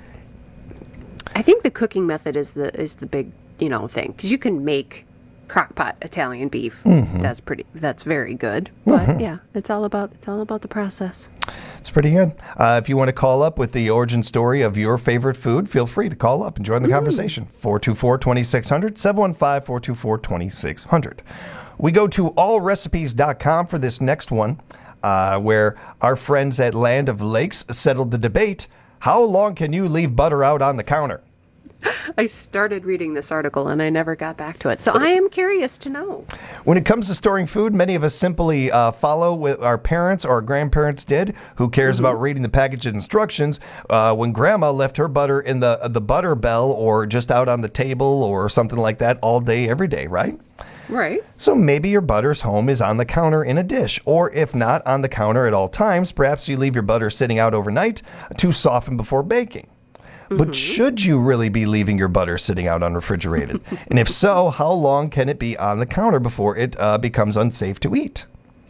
I think the cooking method is the is the big you know thing, because you can make crockpot Italian beef. Mm-hmm. That's pretty. That's very good. But mm-hmm. yeah, it's all about it's all about the process. It's pretty good. Uh, if you want to call up with the origin story of your favorite food, feel free to call up and join the mm. conversation. four two four, two six zero zero, seven one five, four two four, two six zero zero. We go to all recipes dot com for this next one, uh, where our friends at Land of Lakes settled the debate. How long can you leave butter out on the counter? I started reading this article and I never got back to it, so I am curious to know. When it comes to storing food, many of us simply uh, follow what our parents or grandparents did. Who cares mm-hmm. about reading the package instructions? Uh, when Grandma left her butter in the the butter bell or just out on the table or something like that all day, every day, right? Right. So maybe your butter's home is on the counter in a dish, or if not on the counter at all times, perhaps you leave your butter sitting out overnight to soften before baking. But mm-hmm. should you really be leaving your butter sitting out unrefrigerated? And if so, how long can it be on the counter before it uh, becomes unsafe to eat?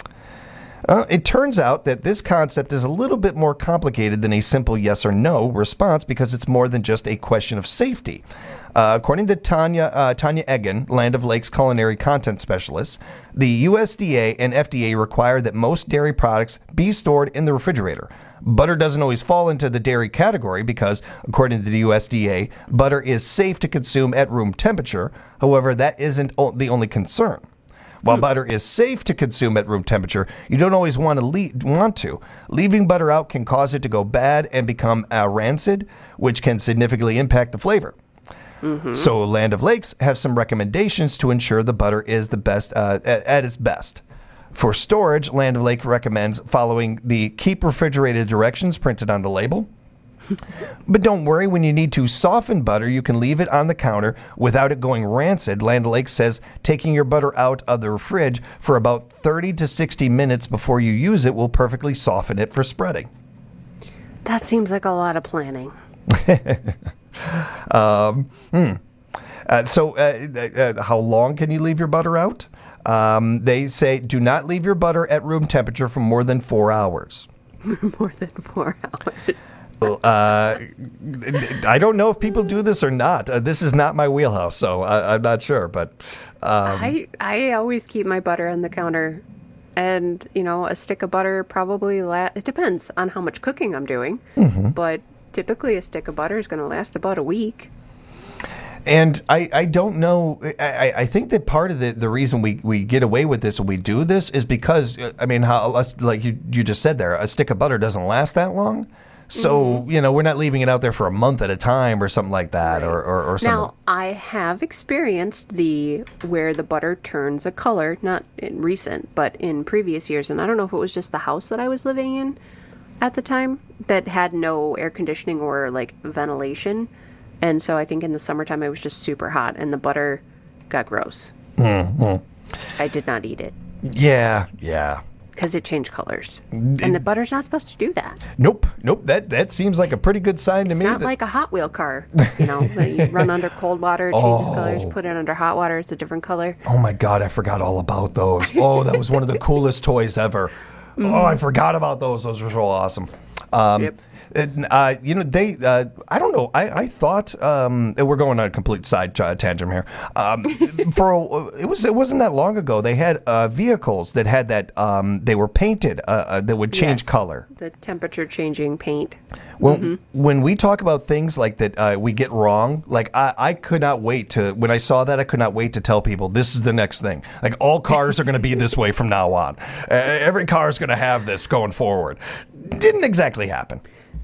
Uh, it turns out that this concept is a little bit more complicated than a simple yes or no response, because it's more than just a question of safety. Uh, according to Tanya uh, Tanya Egan, Land of Lakes culinary content specialist, the U S D A and F D A require that most dairy products be stored in the refrigerator. Butter doesn't always fall into the dairy category because, according to the U S D A, butter is safe to consume at room temperature. However, that isn't o- the only concern. While hmm. butter is safe to consume at room temperature, you don't always want to, le- want to. Leaving butter out can cause it to go bad and become uh, rancid, which can significantly impact the flavor. Mm-hmm. So Land of Lakes have some recommendations to ensure the butter is the best uh, at, at its best. For storage, Land of Lake recommends following the keep refrigerated directions printed on the label. But don't worry, when you need to soften butter, you can leave it on the counter without it going rancid. Land of Lake says taking your butter out of the fridge for about thirty to sixty minutes before you use it will perfectly soften it for spreading. That seems like a lot of planning. um, hmm. uh, so uh, uh, how long can you leave your butter out? Um, they say do not leave your butter at room temperature for more than four hours. More than four hours. uh, I don't know if people do this or not. Uh, this is not my wheelhouse, so I, I'm not sure. But um, I I always keep my butter on the counter, and you know a stick of butter probably la- it depends on how much cooking I'm doing, mm-hmm. but typically a stick of butter is going to last about a week. And I, I don't know, I, I think that part of the, the reason we, we get away with this and we do this is because, I mean, how like you, you just said there, a stick of butter doesn't last that long. So, mm-hmm. you know, we're not leaving it out there for a month at a time or something like that, right. or, or, or something. Now, I have experienced the where the butter turns a color, not in recent, but in previous years. And I don't know if it was just the house that I was living in at the time that had no air conditioning or like ventilation. And so I think in the summertime it was just super hot and the butter got gross. Mm-hmm. I did not eat it. Yeah, yeah. Because it changed colors. It, and the butter's not supposed to do that. Nope, nope. That that seems like a pretty good sign to it's me. It's not that... like a Hot Wheel car. You know, you run under cold water, it changes oh. colors, put it under hot water, it's a different color. Oh my God, I forgot all about those. Oh, that was one of the coolest toys ever. Mm-hmm. Oh, I forgot about those. Those were so awesome. Um, yep. Uh, you know, they, uh, I don't know, I, I thought, um, we're going on a complete side tangent here. Um, for, a, it was, it wasn't that long ago, they had, uh, vehicles that had that, um, they were painted, uh, uh that would change yes, color. The temperature changing paint. Well, mm-hmm. when we talk about things like that, uh, we get wrong, like I, I could not wait to, when I saw that, I could not wait to tell people this is the next thing. Like all cars are going to be this way from now on. Uh, every car is going to have this going forward. Didn't exactly happen.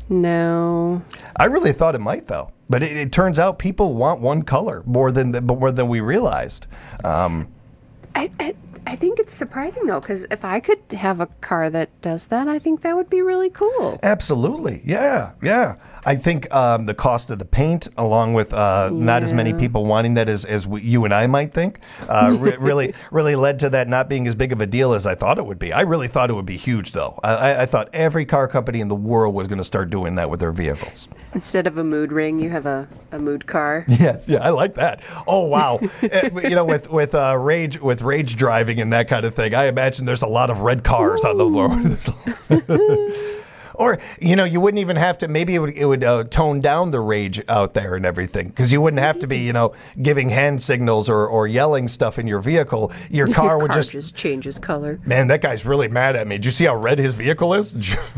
No. I really thought it might, though. But it, it turns out people want one color more than more than we realized. Um, I, I I think it's surprising, though, because if I could have a car that does that, I think that would be really cool. Absolutely. Yeah, yeah. I think um, the cost of the paint, along with uh, yeah. not as many people wanting that as, as we, you and I might think, uh, re- really really led to that not being as big of a deal as I thought it would be. I really thought it would be huge, though. I, I thought every car company in the world was going to start doing that with their vehicles. Instead of a mood ring, you have a, a mood car. Yes, yeah, I like that. Oh, wow. You know, with with uh, rage with rage driving and that kind of thing, I imagine there's a lot of red cars Ooh. on the road. Or, you know, you wouldn't even have to, maybe it would, it would uh, tone down the rage out there and everything, because you wouldn't have to be, you know, giving hand signals or, or yelling stuff in your vehicle. Your car your would car just... just changes color. Man, that guy's really mad at me. Did you see how red his vehicle is?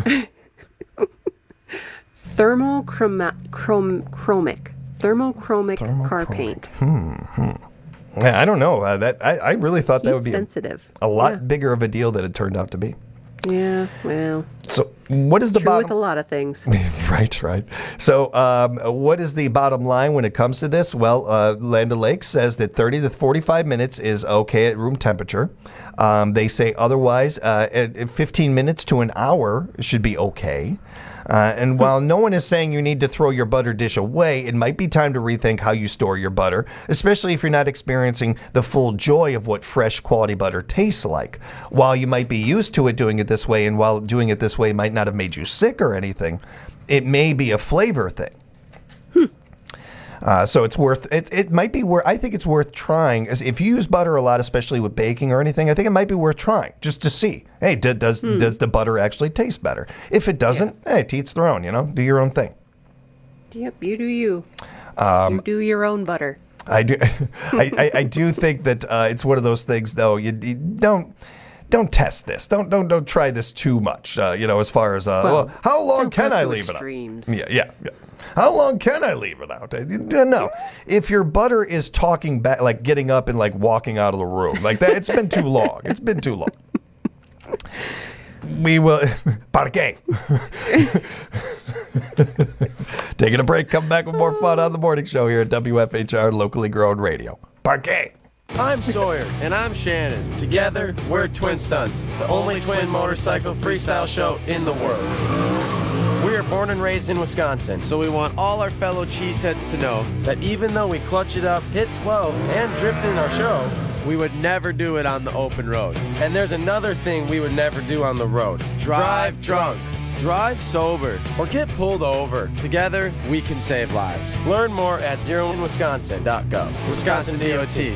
Thermochromic, chrom, chromic, thermochromic, thermochromic car paint. Hmm. hmm. Yeah, I don't know. Uh, that I, I really thought Heat that would be sensitive. A, a lot yeah. bigger of a deal than it turned out to be. Yeah, well. So what is the true bottom? with a lot of things. right, right. So um, what is the bottom line when it comes to this? Well, uh, Land O'Lakes says that thirty to forty-five minutes is okay at room temperature. Um, they say otherwise, uh, at, at fifteen minutes to an hour should be okay. Uh, and while no one is saying you need to throw your butter dish away, it might be time to rethink how you store your butter, especially if you're not experiencing the full joy of what fresh quality butter tastes like. While you might be used to it doing it this way, and while doing it this way might not have made you sick or anything, it may be a flavor thing. Uh, so it's worth it. It might be worth. I think it's worth trying. If you use butter a lot, especially with baking or anything, I think it might be worth trying just to see. Hey, do, does hmm. does the butter actually taste better? If it doesn't, yeah. hey, to each their own. You know, do your own thing. Yep, you do you. Um, you do your own butter. I do. I, I, I do think that uh, it's one of those things, though. You, you don't. Don't test this. Don't don't don't try this too much. Uh, you know, as far as uh, well, well, how long can I leave extremes. it out? Yeah, yeah, yeah. How long can I leave it out? I don't know. If your butter is talking back, like getting up and like walking out of the room, like that, it's been too long. It's been too long. We will. Parque. Taking a break. Come back with more fun on the morning show here at W F H R Locally Grown Radio. Parque. I'm Sawyer, and I'm Shannon. Together, we're Twin Stunts, the only twin motorcycle freestyle show in the world. We are born and raised in Wisconsin, so we want all our fellow cheeseheads to know that even though we clutch it up, hit twelve, and drift in our show, we would never do it on the open road. And there's another thing we would never do on the road. Drive drunk. Drive sober or get pulled over. Together, we can save lives. Learn more at zero in wisconsin dot gov. Wisconsin D O T.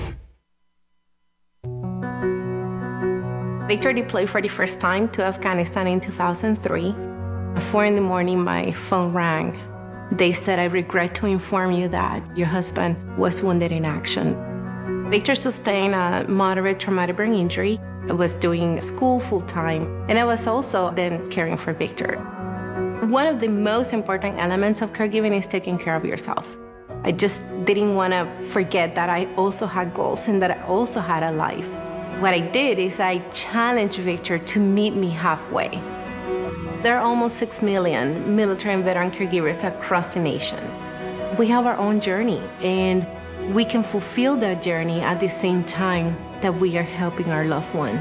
Victor deployed for the first time to Afghanistan in two thousand three. At four in the morning, my phone rang. They said, I regret to inform you that your husband was wounded in action. Victor sustained a moderate traumatic brain injury. I was doing school full-time, and I was also then caring for Victor. One of the most important elements of caregiving is taking care of yourself. I just didn't want to forget that I also had goals and that I also had a life. What I did is I challenged Victor to meet me halfway. There are almost six million military and veteran caregivers across the nation. We have our own journey, and we can fulfill that journey at the same time that we are helping our loved one.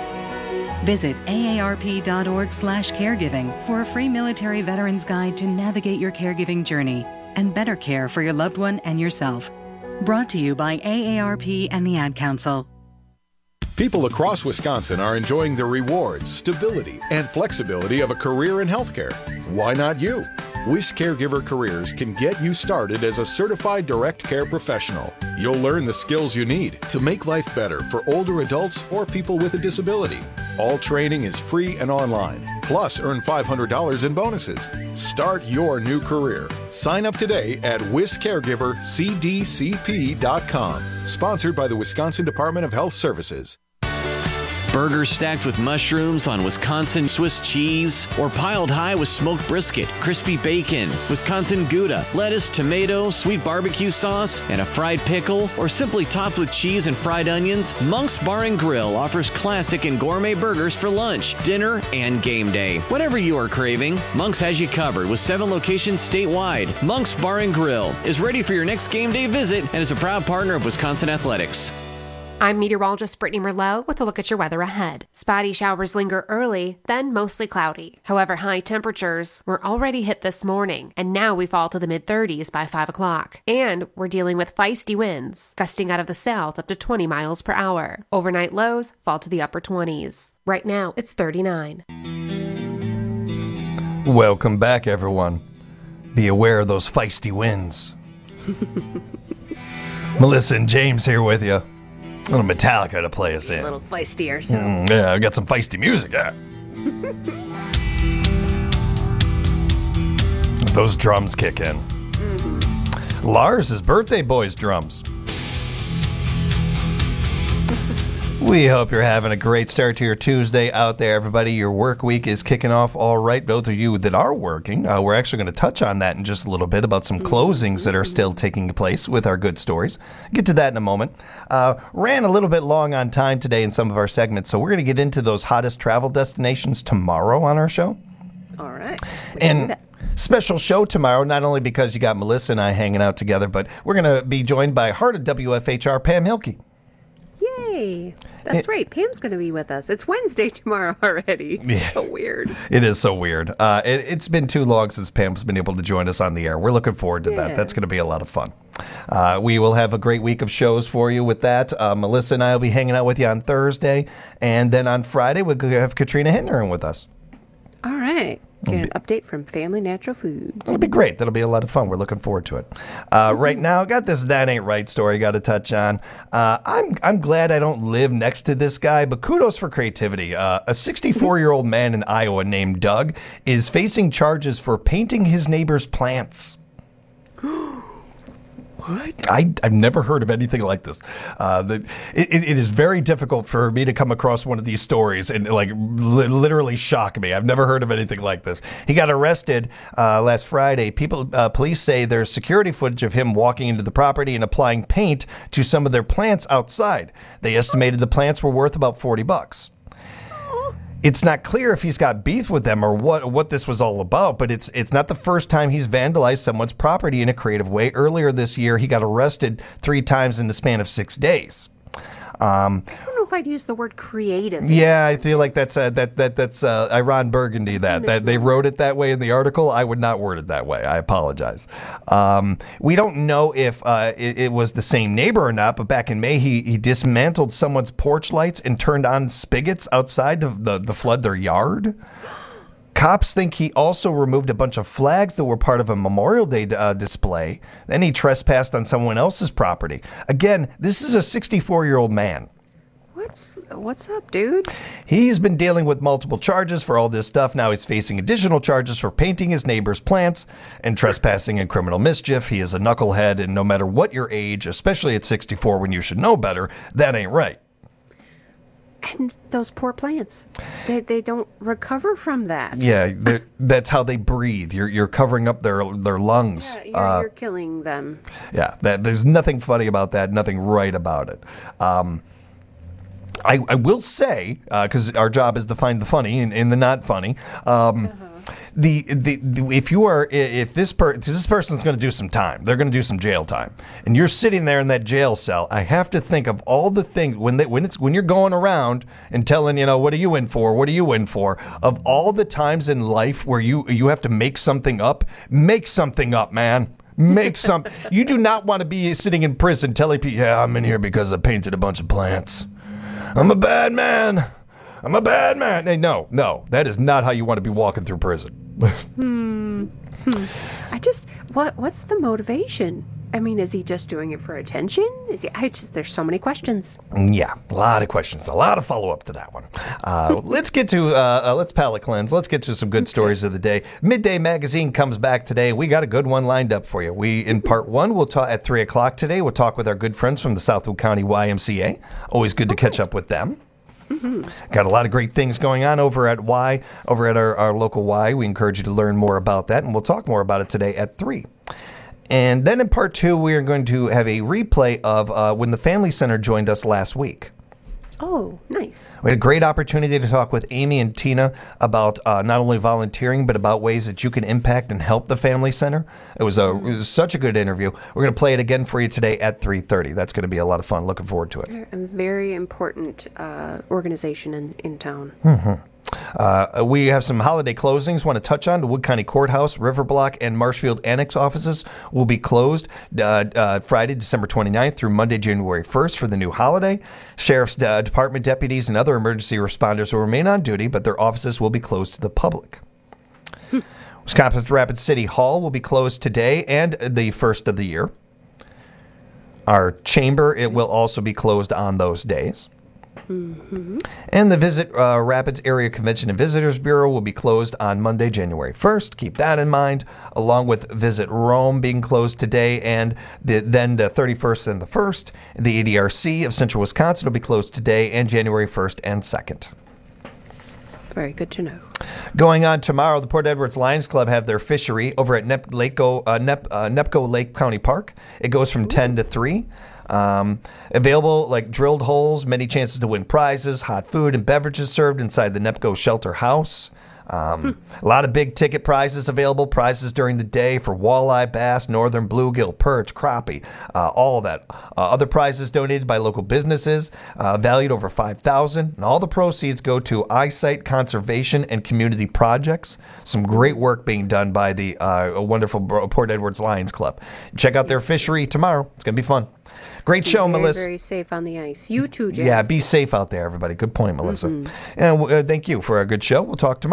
Visit A A R P dot org slash caregiving for a free military veterans guide to navigate your caregiving journey and better care for your loved one and yourself. Brought to you by A A R P and the Ad Council. People across Wisconsin are enjoying the rewards, stability, and flexibility of a career in healthcare. Why not you? Wish Caregiver Careers can get you started as a certified direct care professional. You'll learn the skills you need to make life better for older adults or people with a disability. All training is free and online. Plus, earn five hundred dollars in bonuses. Start your new career. Sign up today at wis caregiver c d c p dot com. Sponsored by the Wisconsin Department of Health Services. Burgers stacked with mushrooms on Wisconsin Swiss cheese, or piled high with smoked brisket, crispy bacon, Wisconsin Gouda, lettuce, tomato, sweet barbecue sauce, and a fried pickle, or simply topped with cheese and fried onions, Monk's Bar and Grill offers classic and gourmet burgers for lunch, dinner, and game day. Whatever you are craving, Monk's has you covered with seven locations statewide. Monk's Bar and Grill is ready for your next game day visit and is a proud partner of Wisconsin Athletics. I'm meteorologist Brittany Merlot with a look at your weather ahead. Spotty showers linger early, then mostly cloudy. However, high temperatures were already hit this morning, and now we fall to the mid thirties by five o'clock. And we're dealing with feisty winds, gusting out of the south up to twenty miles per hour. Overnight lows fall to the upper twenties. Right now, it's thirty-nine. Welcome back, everyone. Be aware of those feisty winds. Melissa and James here with you. A little Metallica to play us in. A little feisty ourselves. Mm, yeah, I got some feisty music. Yeah. Those drums kick in. Mm-hmm. Lars' birthday boy's drums. We hope you're having a great start to your Tuesday out there, everybody. Your work week is kicking off all right. Both of you that are working, uh, we're actually going to touch on that in just a little bit about some closings that are still taking place with our good stories. Get to that in a moment. Uh, ran a little bit long on time today in some of our segments, so we're going to get into those hottest travel destinations tomorrow on our show. All right. And special show tomorrow, not only because you got Melissa and I hanging out together, but we're going to be joined by Heart of W F H R, Pam Hilke. Yay. That's it, right. Pam's going to be with us. It's Wednesday tomorrow already. Yeah. So weird. It is so weird. Uh, it, it's been too long since Pam's been able to join us on the air. We're looking forward to yeah. that. That's going to be a lot of fun. Uh, we will have a great week of shows for you with that. Uh, Melissa and I will be hanging out with you on Thursday. And then on Friday, we'll have Katrina Hittner in with us. All right. Get an update from Family Natural Foods. It'll be great. That'll be a lot of fun. We're looking forward to it. Uh, right now, got this That Ain't Right story got to touch on. Uh, I'm I'm glad I don't live next to this guy, but kudos for creativity. Uh, a sixty-four-year-old man in Iowa named Doug is facing charges for painting his neighbor's plants. What? I, I've never heard of anything like this. Uh, the, it, it is very difficult for me to come across one of these stories and like li- literally shock me. I've never heard of anything like this. He got arrested uh, last Friday. People, uh, police say there's security footage of him walking into the property and applying paint to some of their plants outside. They estimated the plants were worth about forty bucks. It's not clear if he's got beef with them or what what this was all about, but it's it's not the first time he's vandalized someone's property in a creative way. Earlier this year, he got arrested three times in the span of six days. Um, I don't know if I'd use the word creative. Yeah, I feel like that's uh, that that that's uh, Iran Burgundy. That that they wrote it that way in the article. I would not word it that way. I apologize. Um, we don't know if uh, it, it was the same neighbor or not. But back in May, he he dismantled someone's porch lights and turned on spigots outside to the the flood their yard. Cops think he also removed a bunch of flags that were part of a Memorial Day uh, display. Then he trespassed on someone else's property. Again, this is a sixty-four-year-old man. What's what's up, dude? He's been dealing with multiple charges for all this stuff. Now he's facing additional charges for painting his neighbor's plants and trespassing and criminal mischief. He is a knucklehead, and no matter what your age, especially at sixty-four when you should know better, that ain't right. And those poor plants, they they don't recover from that. Yeah, that's how they breathe. You're you're covering up their their lungs. Yeah, you're, uh, you're killing them. Yeah, that, there's nothing funny about that, nothing right about it. Um, I, I will say, because uh, our job is to find the funny and, and the not funny. Um, uh-huh. The, the the if you are if this per this person's going to do some time, they're going to do some jail time, and you're sitting there in that jail cell. I have to think of all the things when they, when it's when you're going around and telling, you know, what are you in for? What are you in for? Of all the times in life where you you have to make something up, make something up, man. Make some. You do not want to be sitting in prison telling people, yeah, I'm in here because I painted a bunch of plants. I'm a bad man. I'm a bad man. Hey, no, no, that is not how you want to be walking through prison. hmm. hmm. I just, what? What's the motivation? I mean, is he just doing it for attention? Is he? I just, there's so many questions. Yeah, a lot of questions, a lot of follow up to that one. Uh, let's get to, uh, uh, let's palate cleanse. Let's get to some good okay. stories of the day. Midday Magazine comes back today. We got a good one lined up for you. We, in part one, we'll talk at three o'clock today. We'll talk with our good friends from the Southwood County Y M C A. Always good to okay. catch up with them. Mm-hmm. Got a lot of great things going on over at Y, over at our, our local Y. We encourage you to learn more about that, and we'll talk more about it today at three. And then in part two, we are going to have a replay of uh, when the Family Center joined us last week. Oh, nice. We had a great opportunity to talk with Amy and Tina about uh, not only volunteering, but about ways that you can impact and help the Family Center. It was, a, it was such a good interview. We're going to play it again for you today at three thirty. That's going to be a lot of fun. Looking forward to it. A very important uh, organization in, in town. Mm-hmm. Uh, we have some holiday closings. Want to touch on the Wood County Courthouse, River Block, and Marshfield Annex offices will be closed uh, uh, Friday, December twenty-ninth through Monday, January first for the new holiday. Sheriff's uh, Department deputies and other emergency responders will remain on duty, but their offices will be closed to the public. Hmm. Wisconsin Rapid City Hall will be closed today and the first of the year. Our chamber, it will also be closed on those days. Mm-hmm. And the Visit uh, Rapids Area Convention and Visitors Bureau will be closed on Monday, January first. Keep that in mind, along with Visit Rome being closed today, and the, then the thirty-first and the first. The A D R C of Central Wisconsin will be closed today and January first and second. Very good to know. Going on tomorrow, the Port Edwards Lions Club have their fishery over at Nep- Lakeo, uh, Nep- uh, Nepco Lake County Park. It goes from Ooh. ten to three. Um, available like drilled holes, many chances to win prizes, hot food and beverages served inside the Nepco Shelter House. Um, hmm. A lot of big ticket prizes available, prizes during the day for walleye, bass, northern bluegill, perch, crappie, uh, all of that. Uh, other prizes donated by local businesses, uh, valued over five thousand dollars, and all the proceeds go to eyesight conservation and community projects. Some great work being done by the uh, wonderful Port Edwards Lions Club. Check out their fishery tomorrow. It's going to be fun. Great show, very, Melissa. Very safe on the ice. You too, James. Yeah, be safe out there, everybody. Good point, Melissa. Mm-hmm. And uh, thank you for a good show. We'll talk tomorrow.